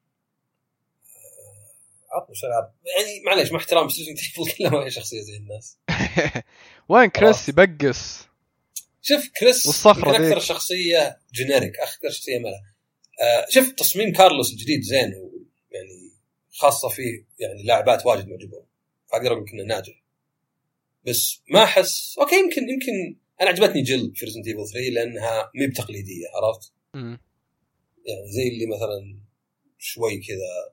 عطوا شلعب يعني معليش مع احترام بس لازم تقول كلها ما هي شخصية زي الناس. وين كريس يبقس شوف كريس والصخرة يمكن أكثر ديك. شخصية جينيريك أكثر شخصية ملا. آه شوف تصميم كارلوس الجديد زين يعني خاصة فيه يعني لاعبات واجد معجبون فأقدر أقول إنه ناجح بس ما أحس أوكي يمكن يمكن أنا عجبتني جيل في ريزنت إيفل ثري لأنها مي بتقليدية عرفت م- يعني زي اللي مثلا شوي كذا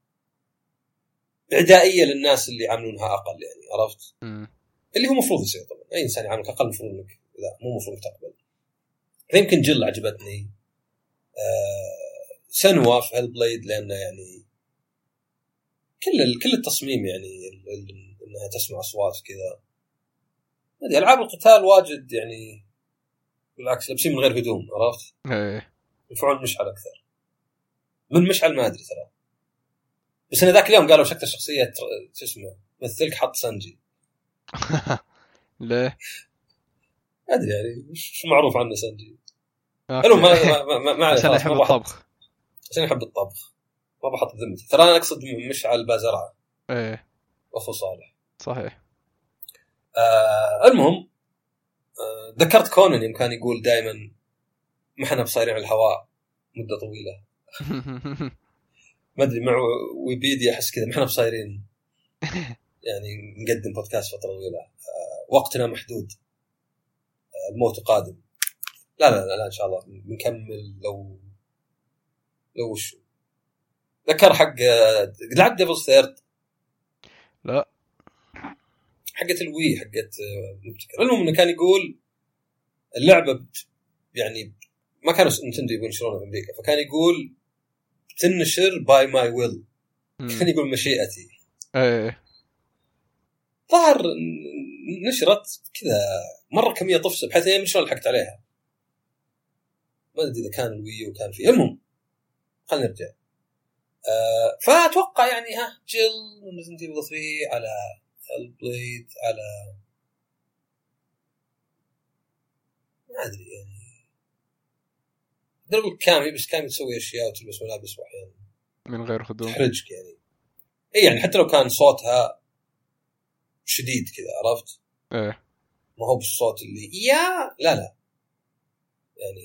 إعدائية للناس اللي يعاملونها أقل يعني عرفت م- اللي هو مفروض يصير طبعا أي إنسان يعاملك أقل مفروض إنك لا مو مفروض تقبل. يمكن جيل عجبتني. آه سنوة في هالبليد لأنه يعني كل كل التصميم يعني إنها تسمع أصوات كذا. هذه ألعاب القتال واجد يعني بالعكس لابسين من غير هدوم عرفت؟ ايه ينفعون مشعل أكثر من مشعل ما أدري ترى بس أنا ذاك اليوم قالوا شكل شخصية شو اسمه مثلك حط سانجي ليه أدري يعني مش معروف عنه سانجي. أوكي. حلو ما ما ما, ما عشان يحب الطبخ عشان يحب الطبخ ما بحط ذمتي ترى أنا أقصد مشعل بازرعة ايه وأخو صالح صحيح. آه المهم آه ذكرت كونان يوم كان يقول دائما ما احنا بصايرين على الهواء مدة طويلة ما أدري مع ويبيديا أحس كذا ما احنا بصايرين يعني نقدم بودكاست فترة طويلة آه وقتنا محدود آه الموت قادم لا لا لا, لا إن شاء الله بنكمل لو لو وش ذكر حق آه لعب ديفلز ثيرد لا حقت الوي حقت آه مبتكر. المهم إنه كان يقول اللعبة يعني ما كانوا نتندو يبون ينشرونها في أمريكا فكان يقول تنشر باي ماي ويل كان يقول مشيئتي. ايه ظهر نشرت كذا مره كميه طفشه بحيث هي مش لحقت عليها. ما ادري اذا كان الوي وكان فيه. المهم خلينا نرجع. أه فاتوقع يعني ها جل ريزنت ايفل ثلاثة على البليد على ما ادري يعني درب كامي، بس كامي تسوي اشياء وتلبس ملابس واحيانا من غير خدوم تحرجك يعني. اي يعني حتى لو كان صوتها شديد كذا عرفت ايه ما هو بالصوت اللي يا لا لا يعني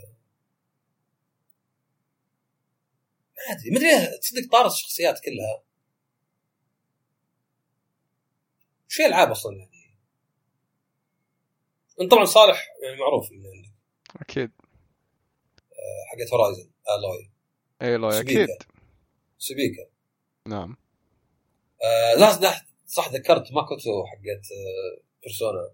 ما ادري ما ادري تصدق طارت الشخصيات كلها شو العاب اصلا يعني. انت طبعا صالح يعني معروف اللي عندك اكيد حقت هورايزن الوي اي لو اكيد سبيكا نعم. آه لا صح صح ذكرت ماكوتو حقت آه بيرسونا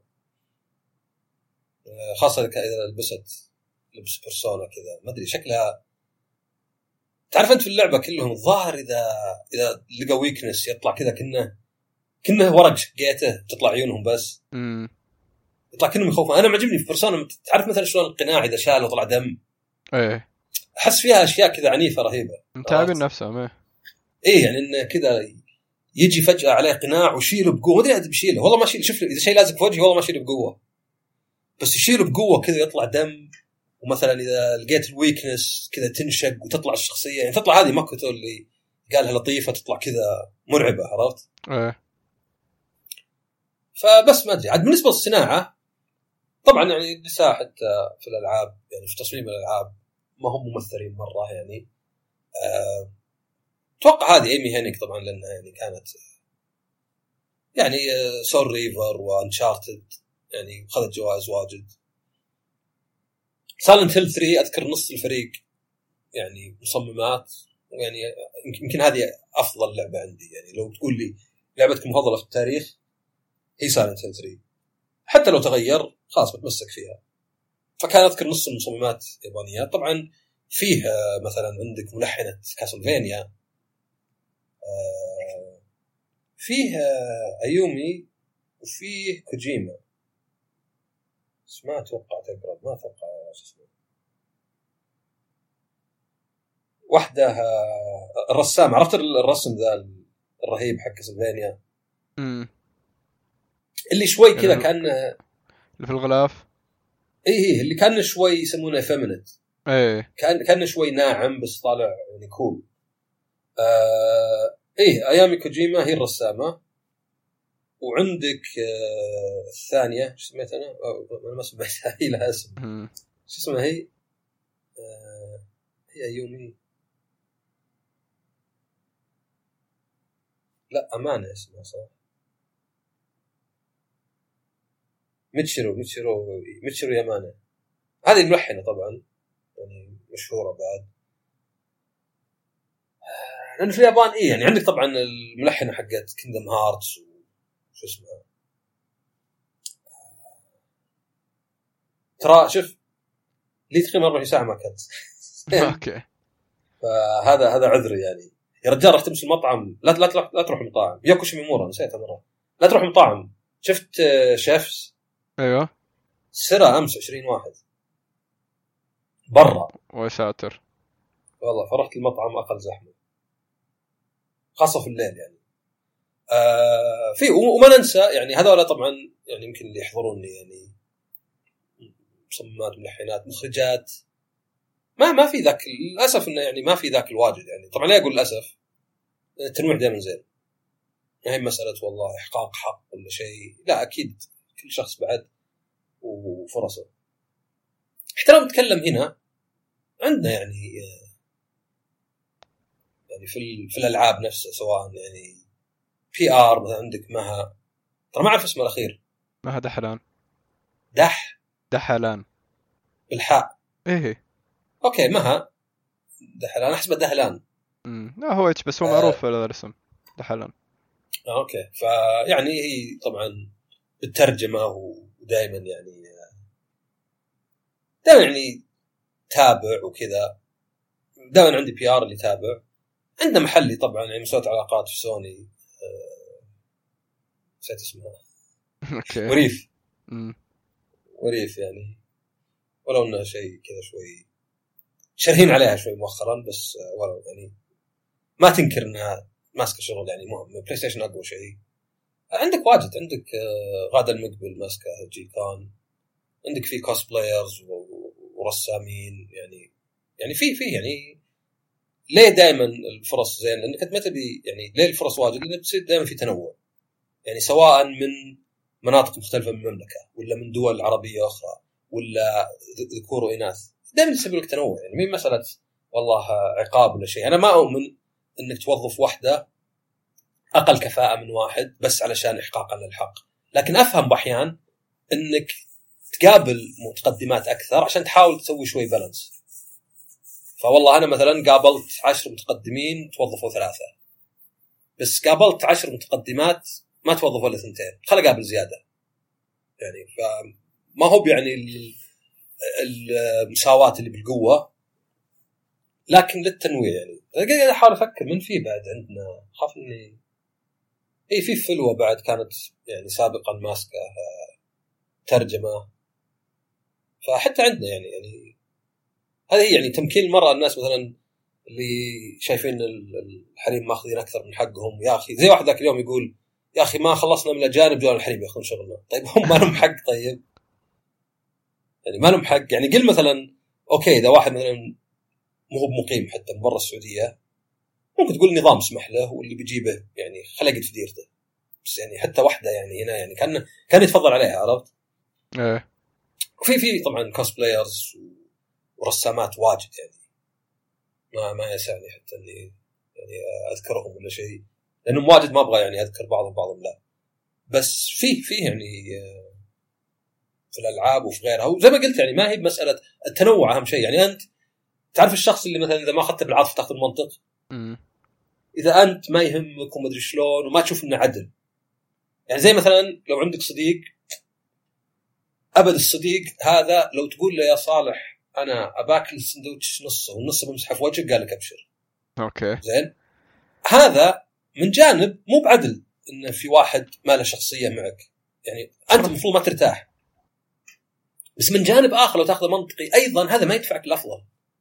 آه خاصة إذا لبست لبس بيرسونا كذا ما أدري شكلها تعرف أنت في اللعبة كلهم الظاهر إذا إذا لقى ويكنس يطلع كذا كأنه كأنه ورق شقيته تطلع عيونهم بس امم يطلع كأنهم يخوفون. أنا معجبني في بيرسونا تعرف مثلا شلون القناع إذا شال وطلع دم ايه أحس فيها أشياء كذا عنيفة رهيبة متابعين نفسهم ايه إيه يعني إنه كذا يجي فجأة عليه قناع ويشيله بقوة ما أدري أدري بيشيله والله ما شيل شوف إذا شيء لازق في وجهي والله ما شيله بقوة بس يشيله بقوة كذا يطلع دم. ومثلا إذا لقيت الويكنس كذا تنشق وتطلع الشخصية يعني تطلع هذه ماكوتو اللي قالها لطيفة تطلع كذا مرعبة عرفت ايه. فبس ما أدري عاد بالنسبة للصناعة طبعا يعني لسه حتى في الألعاب يعني في تصميم الألعاب ما هم ممثلين مرة يعني أه توقع هذه ايمي هينيك طبعا لأنها يعني كانت يعني سول ريفر وانشارتد يعني خذت جوائز واجد. سايلنت هيل ثلاثة أذكر نص الفريق يعني مصممات يعني يمكن هذه أفضل لعبة عندي يعني لو تقول لي لعبتك المفضلة في التاريخ هي سايلنت هيل ثلاثة حتى لو تغير خلاص بتمسك فيها. فكان أذكر نص المصممات يابانيات. طبعا فيه مثلا عندك ملحنة كاسلفينيا فيه أيومي وفيه كوجيما ما أتوقع تقرب ما أتوقع اسمه واحدة الرسام عرفت الرسم ذا الرهيب حق كاسلفينيا امم اللي شوي كذا كان اللي في الغلاف ايه اللي كان شوي يسمونه فيمينت ايه كان كان شوي ناعم بس طالع يعني كول. آه ايه ايامي كوجيما هي الرسامة. وعندك آه الثانية شو سميت انا انا ما سميتها هي لها اسم شو اسمها هي آه هي ايومي لا أمانة اسمها صح ميتشيرو ميتشيرو ميتشيرو يامانا هذه الملحنة طبعا يعني مشهورة بعد لأن في اليابان إيه يعني عندك طبعا الملحنة حقت كيندم هارتس وشو اسمها ترى شوف لي تقريبا أربع ساعة ما أكلت اوكي فهذا هذا عذري يعني يا رجال رح تمشي المطعم لا لا لا, لا تروح مطاعم ياكو شيميمورا نسيتها مرة لا تروح مطاعم شفت شيفس ايوه سرى امس عشرين واحد برا وساتر والله فرحت المطعم اقل زحمه خاصه في الليل يعني آه في وما ننسى يعني هذول طبعا يعني يمكن اللي يحضروني يعني مصممات ملحنات مخرجات ما ما في ذاك للاسف انه يعني ما في ذاك الواجد يعني طبعا لا اقول للاسف التنويع دائما زين ما هي مساله والله احقاق حق ولا شيء لا اكيد كل شخص بعد وفرصه. حتى لو نتكلم هنا عندنا يعني يعني في في الالعاب نفسها سواء يعني بي ار مثلا عندك مها ترى ما اعرف اسمه الاخير مها دحلان دح دحلان بالحاء ايه اوكي مها دحلان احسب دهلان امم لا هو اتش بس هو معروف هذا آه. الاسم دحلان آه اوكي فيعني هي طبعا بالترجمه ودائما يعني دائما يعني تابع وكذا دائما عندي بي ار اللي تابع عندنا محلي طبعا يعني مسويت علاقات في سوني نسيت اسمها. اوكي. وريف. امم وريف يعني، ولو انه شيء كذا شوي شرهين عليها شوي مؤخرا، بس ولو يعني ما تنكر انها ماسكه شغل يعني مهم. بلاي ستيشن اقوى شيء. عندك واجد، عندك غادة المقبل ماسكه جي كون، عندك في كوسبلايرز ورسامين يعني، يعني في في يعني ليه دائما الفرص زين؟ لانك انت ما تبي يعني ليه الفرص واجد؟ لانك بتصير دائما في تنوع يعني، سواء من مناطق مختلفه من المملكه ولا من دول عربيه اخرى ولا ذكور واناث، دائما يسبب لك تنوع يعني. مين مساله والله عقاب ولا شيء. انا ما اؤمن انك توظف واحده اقل كفاءه من واحد بس علشان احقاقا للحق، لكن افهم باحيان انك تقابل متقدمات اكثر عشان تحاول تسوي شوي بالانس. فوالله انا مثلا قابلت عشر متقدمين توظفوا ثلاثه، بس قابلت عشر متقدمات ما توظفوا الا ثنتين، خل اقابل زياده يعني. فما هو يعني المساواه اللي بالقوه، لكن للتنويع يعني. قاعد احاول افكر من في بعد عندنا، خاف اني اي في فلوه بعد كانت يعني سابقا ماسكه ترجمه، فحتى عندنا يعني يعني هذه يعني تمكين المرأة. الناس مثلا اللي شايفين الحريم ماخذين أكثر من حقهم، يا أخي زي واحد ذاك اليوم يقول يا أخي ما خلصنا من الأجانب جوا الحريم يأخذون شغلنا. طيب هم ما لهم حق؟ طيب يعني ما لهم حق يعني. قل مثلا أوكي إذا واحد مثلا مو هو مقيم حتى من برا السعودية، ممكن تقول النظام اسمح له واللي بيجيبه يعني خلقت في ديرته، بس يعني حتى واحدة يعني هنا يعني كان كان يتفضل عليها، عرفت؟ إيه. وفي في طبعا كوسبلايرز ورسامات واجد يعني، ما ما يسعني حتى اني يعني اذكرهم ولا شيء، لانهم واجد ما ابغى يعني اذكر بعضهم بعضهم لا. بس فيه فيه يعني في الالعاب وفي غيرها، وزي ما قلت يعني ما هي مساله التنوع اهم شيء يعني. انت تعرف الشخص اللي مثلا اذا ما اخذته بالعاطفه تاخذ المنطق، امم اذا انت ما يهمك وما ادري شلون وما تشوف انه عدل يعني. زي مثلا لو عندك صديق، ابد الصديق هذا لو تقول له يا صالح انا اباكل السندوتش نصه والنص بمسحه في وجهك، قال لك ابشر. اوكي زين، هذا من جانب مو بعدل ان في واحد ما له شخصيه معك يعني، انت المفروض ما ترتاح. بس من جانب اخر لو تاخذه منطقي ايضا هذا ما يدفعك الافضل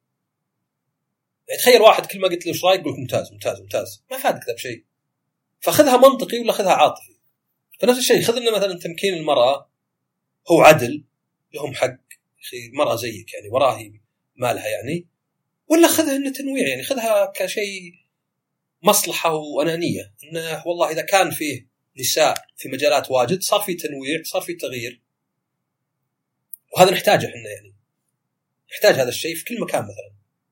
يعني. تخيل واحد كل ما قلت له ايش رايك يقول ممتاز ممتاز ممتاز، ما فادك ذا بشيء. فخذها منطقي ولا خذها عاطفي. فنفس الشيء خذ لنا مثلا تمكين المراه هو عدل، لهم حق اخي المراه زيك يعني وراهي مالها يعني، ولا خذها انه تنويع يعني، خذها كشيء مصلحه وانانيه، انه والله اذا كان فيه نساء في مجالات واجد صار في تنويع، صار في تغيير، وهذا نحتاجه احنا يعني. نحتاج هذا الشيء في كل مكان، مثلا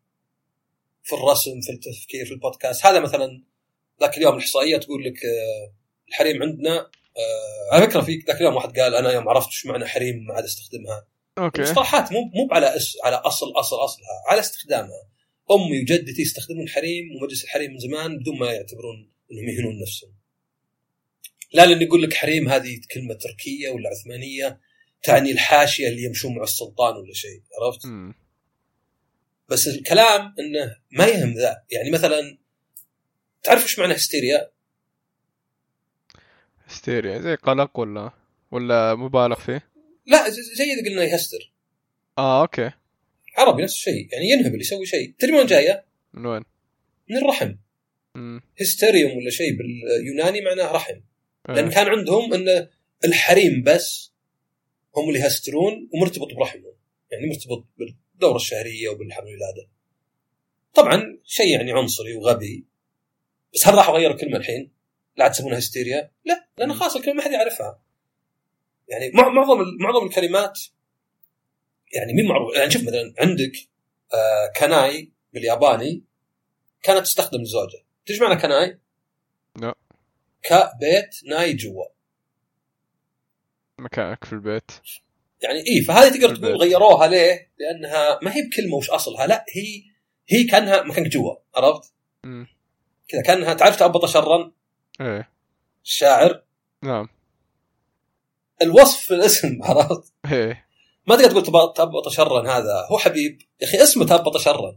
في الرسم، في التفكير، في البودكاست. هذا مثلا ذاك اليوم الاحصائيه تقول لك الحريم عندنا، على فكره في ذاك اليوم واحد قال انا يوم عرفت ايش معنى حريم ما عاد استخدمها. اوكي مصطلحات مو مو على أس على اصل اصل اصلها، على استخدامها. امي وجدتي يستخدمون الحريم ومجلس الحريم من زمان بدون ما يعتبرون انهم يهنون نفسهم. لا لان يقول لك حريم هذه كلمه تركيه ولا عثمانيه تعني الحاشيه اللي يمشون مع السلطان ولا شيء، عرفت؟ م. بس الكلام انه ما يهم ذا يعني. مثلا تعرف ايش معنى هستيريا؟ هستيريا زي قلق ولا ولا مبالغ فيه؟ لا زي اذا قلنا يهستر. اه اوكي عربي نفس الشيء يعني، ينهبل يسوي شيء. تدري من جايه؟ من وين؟ من الرحم. م. هستيريوم ولا شيء باليوناني معناه رحم. إيه. لان كان عندهم ان الحريم بس هم اللي يهسترون ومرتبط برحمهم يعني، مرتبط بالدورة الشهرية وبالحمل الولادة. طبعا شيء يعني عنصري وغبي، بس هل راح أغير الكلمة الحين؟ لا تسمونها هستيريا؟ لا، لأن خلاص الكلمة ما حد يعرفها يعني. معظم معظم الكلمات يعني مين معروف يعني. شوف مثلا عندك آه كناي بالياباني كانت تستخدم الزوجة. تيجي معنى كناي؟ لا كبيت ناي جوا، مكانك في البيت يعني إيه. فهذه تقدر البيت. تقول غيروها ليه؟ لأنها ما هي بكلمة وش أصلها، لا هي هي كانها مكانك جوا، عرفت؟ م. كذا كانها. تعرف تأبط شرا؟ ايه الشاعر. نعم الوصف في الاسم، عرفت؟ ايه ما تقدر تقول تأبط شرا هذا هو حبيب يا أخي، اسمه تأبط شرا.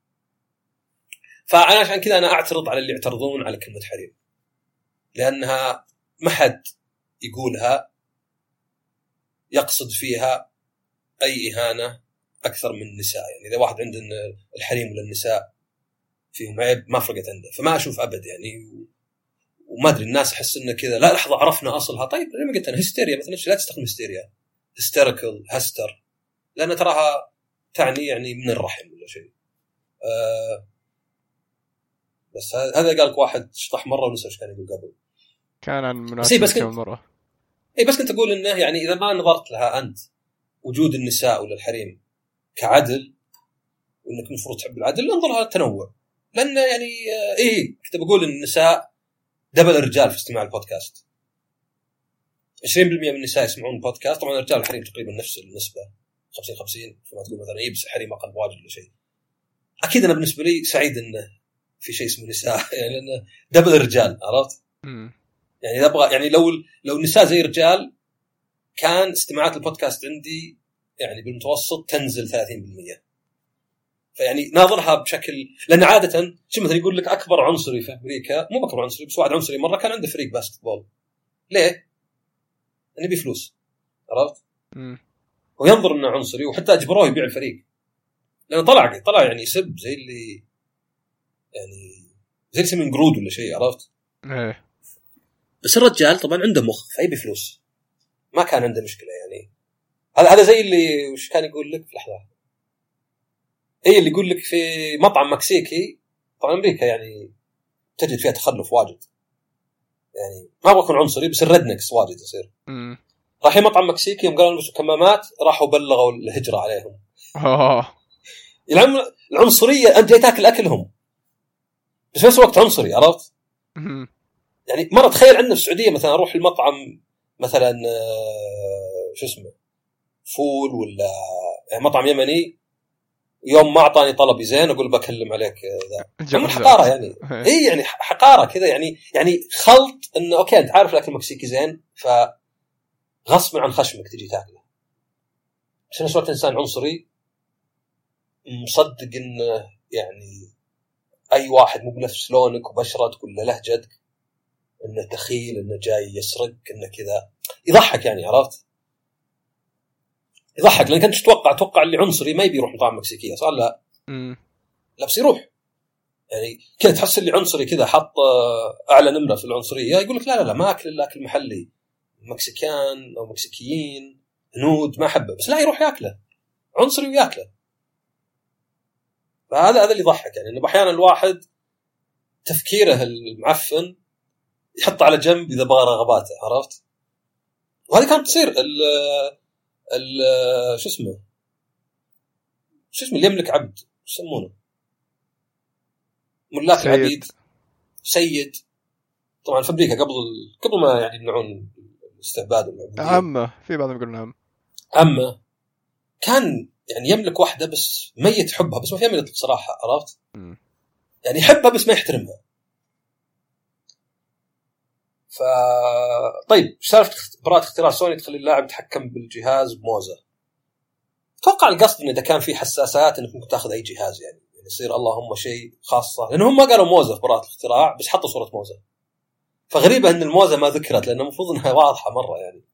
فأنا عشان كذا أنا أعترض على اللي يعترضون على كلمة حريم، لأنها ما حد يقولها يقصد فيها أي إهانة أكثر من النساء. يعني إذا واحد عنده الحريم ولا النساء فيهم عيب ما فرقت عنده، فما أشوف أبد يعني. وما أدري الناس أحس إنه كذا لا لحظة عرفنا أصلها. طيب زي ما قلت أنا هستيريا مثلا لا تستخدم هستيريا هيستيريكال هستر لأن تراها تعني يعني من الرحم ولا شيء. أه بس هذا قالك واحد شطح مرة ونسى إيش كان يقول قبل. كان عن مناسبة بس كم مرة. إيه بس كنت أقول إنه يعني إذا ما نظرت لها أنت وجود النساء ولا الحريم كعدل وإنك المفروض تحب العدل انظرها التنوع. لأن يعني إيه كنت بقول إن النساء دبل الرجال في استماع البودكاست. عشرين بالمئة من النساء يسمعون البودكاست. طبعا الرجال والحريم تقريبا نفس النسبة خمسين خمسين. فما تقول مثلا إيه بس الحريم أقل بواجد ولا شيء. أكيد أنا بالنسبة لي سعيد إنه في شيء اسمه نساء يعني لأنه دبل الرجال عرفت. يعني إذا أبغى يعني لو لو النساء زي الرجال كان استماعات البودكاست عندي يعني بالمتوسط تنزل ثلاثين بالمئة. فيعني ناظرها بشكل لأن عادة شو مثلا يقول لك أكبر عنصري في أمريكا مو أكبر عنصري بس واحد عنصري مرة كان عنده فريق باسكتبول. ليه؟ إنه بفلوس عرفت؟ وينظر إنه عنصري وحتى أجبروه يبيع الفريق لأنه طلع طلع يعني يسب زي اللي يعني زي اللي من قرود ولا شيء عرفت؟ إيه. بس الرجال طبعا عنده مخ فأي بفلوس ما كان عنده مشكلة يعني. هذا هذا زي اللي وش كان يقول لك في لحظة ايه اللي يقول لك في مطعم مكسيكي. طبعا امريكا يعني تجد فيها تخلف واجد يعني ما ابغى اكون عنصري بس الردنكس واجد يصير. رايحين مطعم مكسيكي يوم قالوا نلبسوا كمامات راحوا بلغوا الهجرة عليهم. يعني العنصرية انت جاي تاكل اكلهم بس في نفس الوقت عنصري عرفت. يعني مرة تخيل عندنا في السعودية مثلا اروح المطعم مثلا شو اسمه فول ولا يعني مطعم يمني يوم ما أعطاني طلبي زين أقول بكلم عليك ذا من حقارة يعني. إيه يعني حقارة كذا يعني يعني خلط إنه أوكي أنت عارف الأكل المكسيكي زين فغصب عن خشمك تجي تاكله. بس نفس الوقت إنسان عنصري مصدق إنه يعني أي واحد مو بنفس لونك وبشرتك ولا لهجتك إنه دخيل إنه جاي يسرق إنه كذا يضحك يعني عرفت. يضحك لأن كنت تتوقع توقع اللي عنصري ما يبي يروح مطاعم مكسيكية صار لا مم. لا بس يروح يعني كذا تحس اللي عنصري كذا حط أعلى نمرة في العنصرية يقول لك لا لا لا ما أكل الأكل المحلي مكسيكان أو مكسيكيين هنود ما أحبه بس لا يروح يأكله عنصري ويأكله. فهذا هذا اللي يضحك يعني إنه أحيانا الواحد تفكيره المعفن يحط على جنب إذا بغى رغباته عرفت. وهذه كانت تصير ال ال شو اسمه شو اسمه اللي يملك عبد يسمونه ملاك سيد. العبيد سيد طبعا في أمريكا قبل قبل ما يعني يمنعون الاستعباد والعبودية عمه في بعضهم يقولون عم عمه كان يعني يملك واحدة بس ميت يحبها بس ما في أمل صراحة عرفت م. يعني يحبها بس ما يحترمها. ف طيب سالفة براءة اختراع سوني تخلي اللاعب يتحكم بالجهاز بموزة. توقع القصد إن إذا كان في حساسات إنك ممكن تأخذ أي جهاز يعني يعني يصير اللهم شيء خاصة لأنهم ما قالوا موزة في براءة الاختراع بس حطوا صورة موزة. فغريبة إن الموزة ما ذكرت لأنه المفروض إنها واضحة مرة يعني.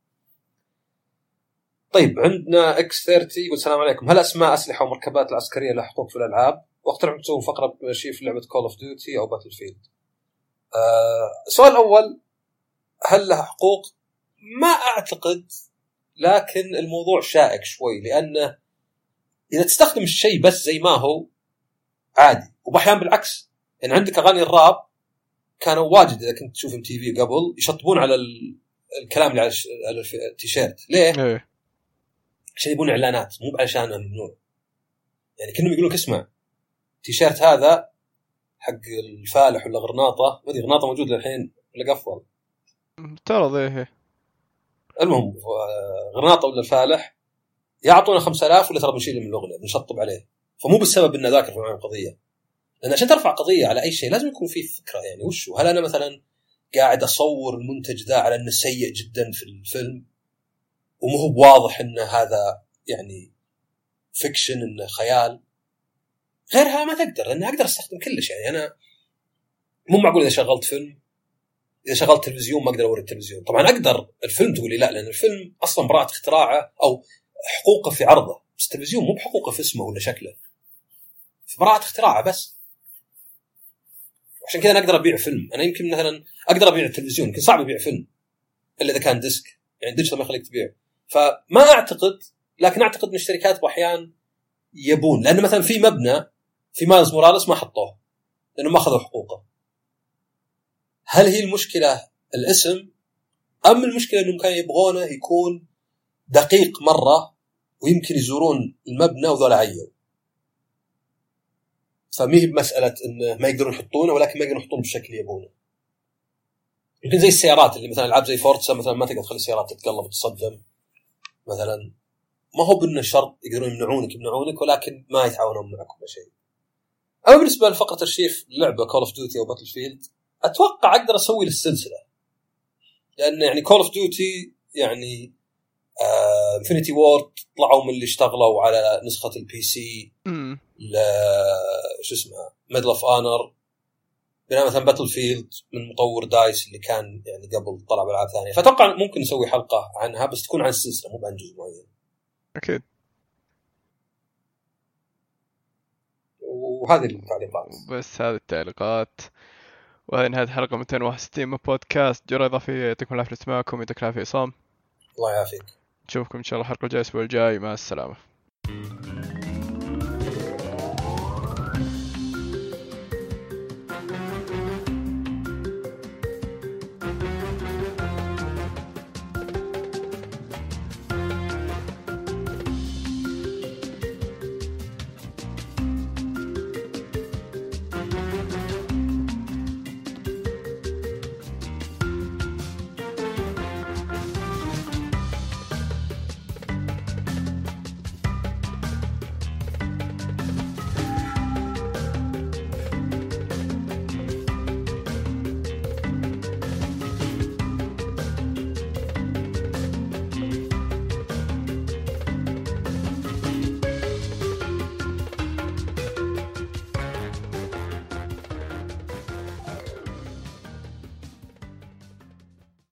طيب عندنا إكس ثلاثين يقول السلام عليكم هل أسماء أسلحة ومركبات العسكرية لها حقوق في الألعاب واقترحوا تسوون فقرة شيء في لعبة كول أوف ديوتي أو باتل فيلد. آه السؤال الأول هل لها حقوق ما أعتقد لكن الموضوع شائك شوي لأنه إذا تستخدم الشيء بس زي ما هو عادي وبأحيان بالعكس يعني عندك أغاني الراب كانوا واجد إذا كنت تشوف ام تي في قبل يشطبون على الكلام اللي على التيشيرت ليه؟ عشان يبون إعلانات مو علشانه ممنوع يعني كأنهم يقولون اسمع تيشيرت هذا حق الفالح ولا غرناطة ما أدري غرناطة موجود للحين ولا قفل ترى ذيه المهم غرناطة ولا الفالح يعطونا خمسة آلاف ولا ترى بنشيله من الأغنية بنشطب عليه. فمو بالسبب إنه ذاكر في معين قضية لأن عشان ترفع قضية على أي شيء لازم يكون فيه فكرة يعني وشو هل أنا مثلا قاعد أصور المنتج ذا على أنه سيء جدا في الفيلم ومو هو واضح أنه هذا يعني فيكشن أنه خيال غيرها ما تقدر لأن أقدر أستخدم كلش يعني أنا مو معقول إذا شغلت فيلم اذا شغلت تلفزيون ما اقدر اوري التلفزيون. طبعا اقدر الفيلم تقول لي لا، لان الفيلم اصلا براءة اختراعه او حقوقه في عرضه، بس التلفزيون مو بحقوقه في اسمه ولا شكله، في براءة اختراعه بس. عشان كذا انا اقدر ابيع فيلم. انا يمكن مثلا اقدر ابيع التلفزيون، يمكن صعب ابيع فيلم الا اذا كان ديسك، يعني ديجيتال ما يخليك تبيع. فما اعتقد، لكن اعتقد ان الشركات باحيان يبون، لان مثلا في مبنى في مايلز موراليس ما حطوه لانه ما اخذوا حقوقه. هل هي المشكله الاسم ام المشكله انهم كانوا يبغونه يكون دقيق مره ويمكن يزورون المبنى وذولا عيوا؟ فما هي بمساله انه ما يقدرون يحطونه، ولكن ما يقدرون يحطونه بالشكل اللي يبونه. يمكن زي السيارات اللي مثلا العاب زي فورتسا مثلا ما تقدر تخلي السيارات تتقلب وتصدم مثلا، ما هو بأنه شرط يقدرون يمنعونك يمنعونك ولكن ما يتعاونون معك ولا شيء. أما بالنسبة لفقرة ترشيف لعبة كول اوف ديوتي أو باتل فيلد، أتوقع أقدر أسوي للسلسلة، لأن يعني كول اوف ديوتي يعني انفينيتي وورد طلعوا من اللي اشتغلوا على نسخة البي سي ل شو اسمها ميدل اوف آنر، بينما مثلا باتل فيلد من مطور دايس اللي كان يعني قبل طلع بألعاب ثانية. فأتوقع ممكن نسوي حلقة عنها بس تكون عن السلسلة مو عن جزء معين. أكيد. وهذه التعليقات بس هذه التعليقات، وهذه نهاية حلقة مئتين وواحد وستين من بودكاست جرى إضافية. يعطيكم العافية لسماعكم، يعطيك العافية عصام. الله يعافيك. نشوفكم إن شاء الله الحلقة الجاية الأسبوع الجاي. مع السلامة.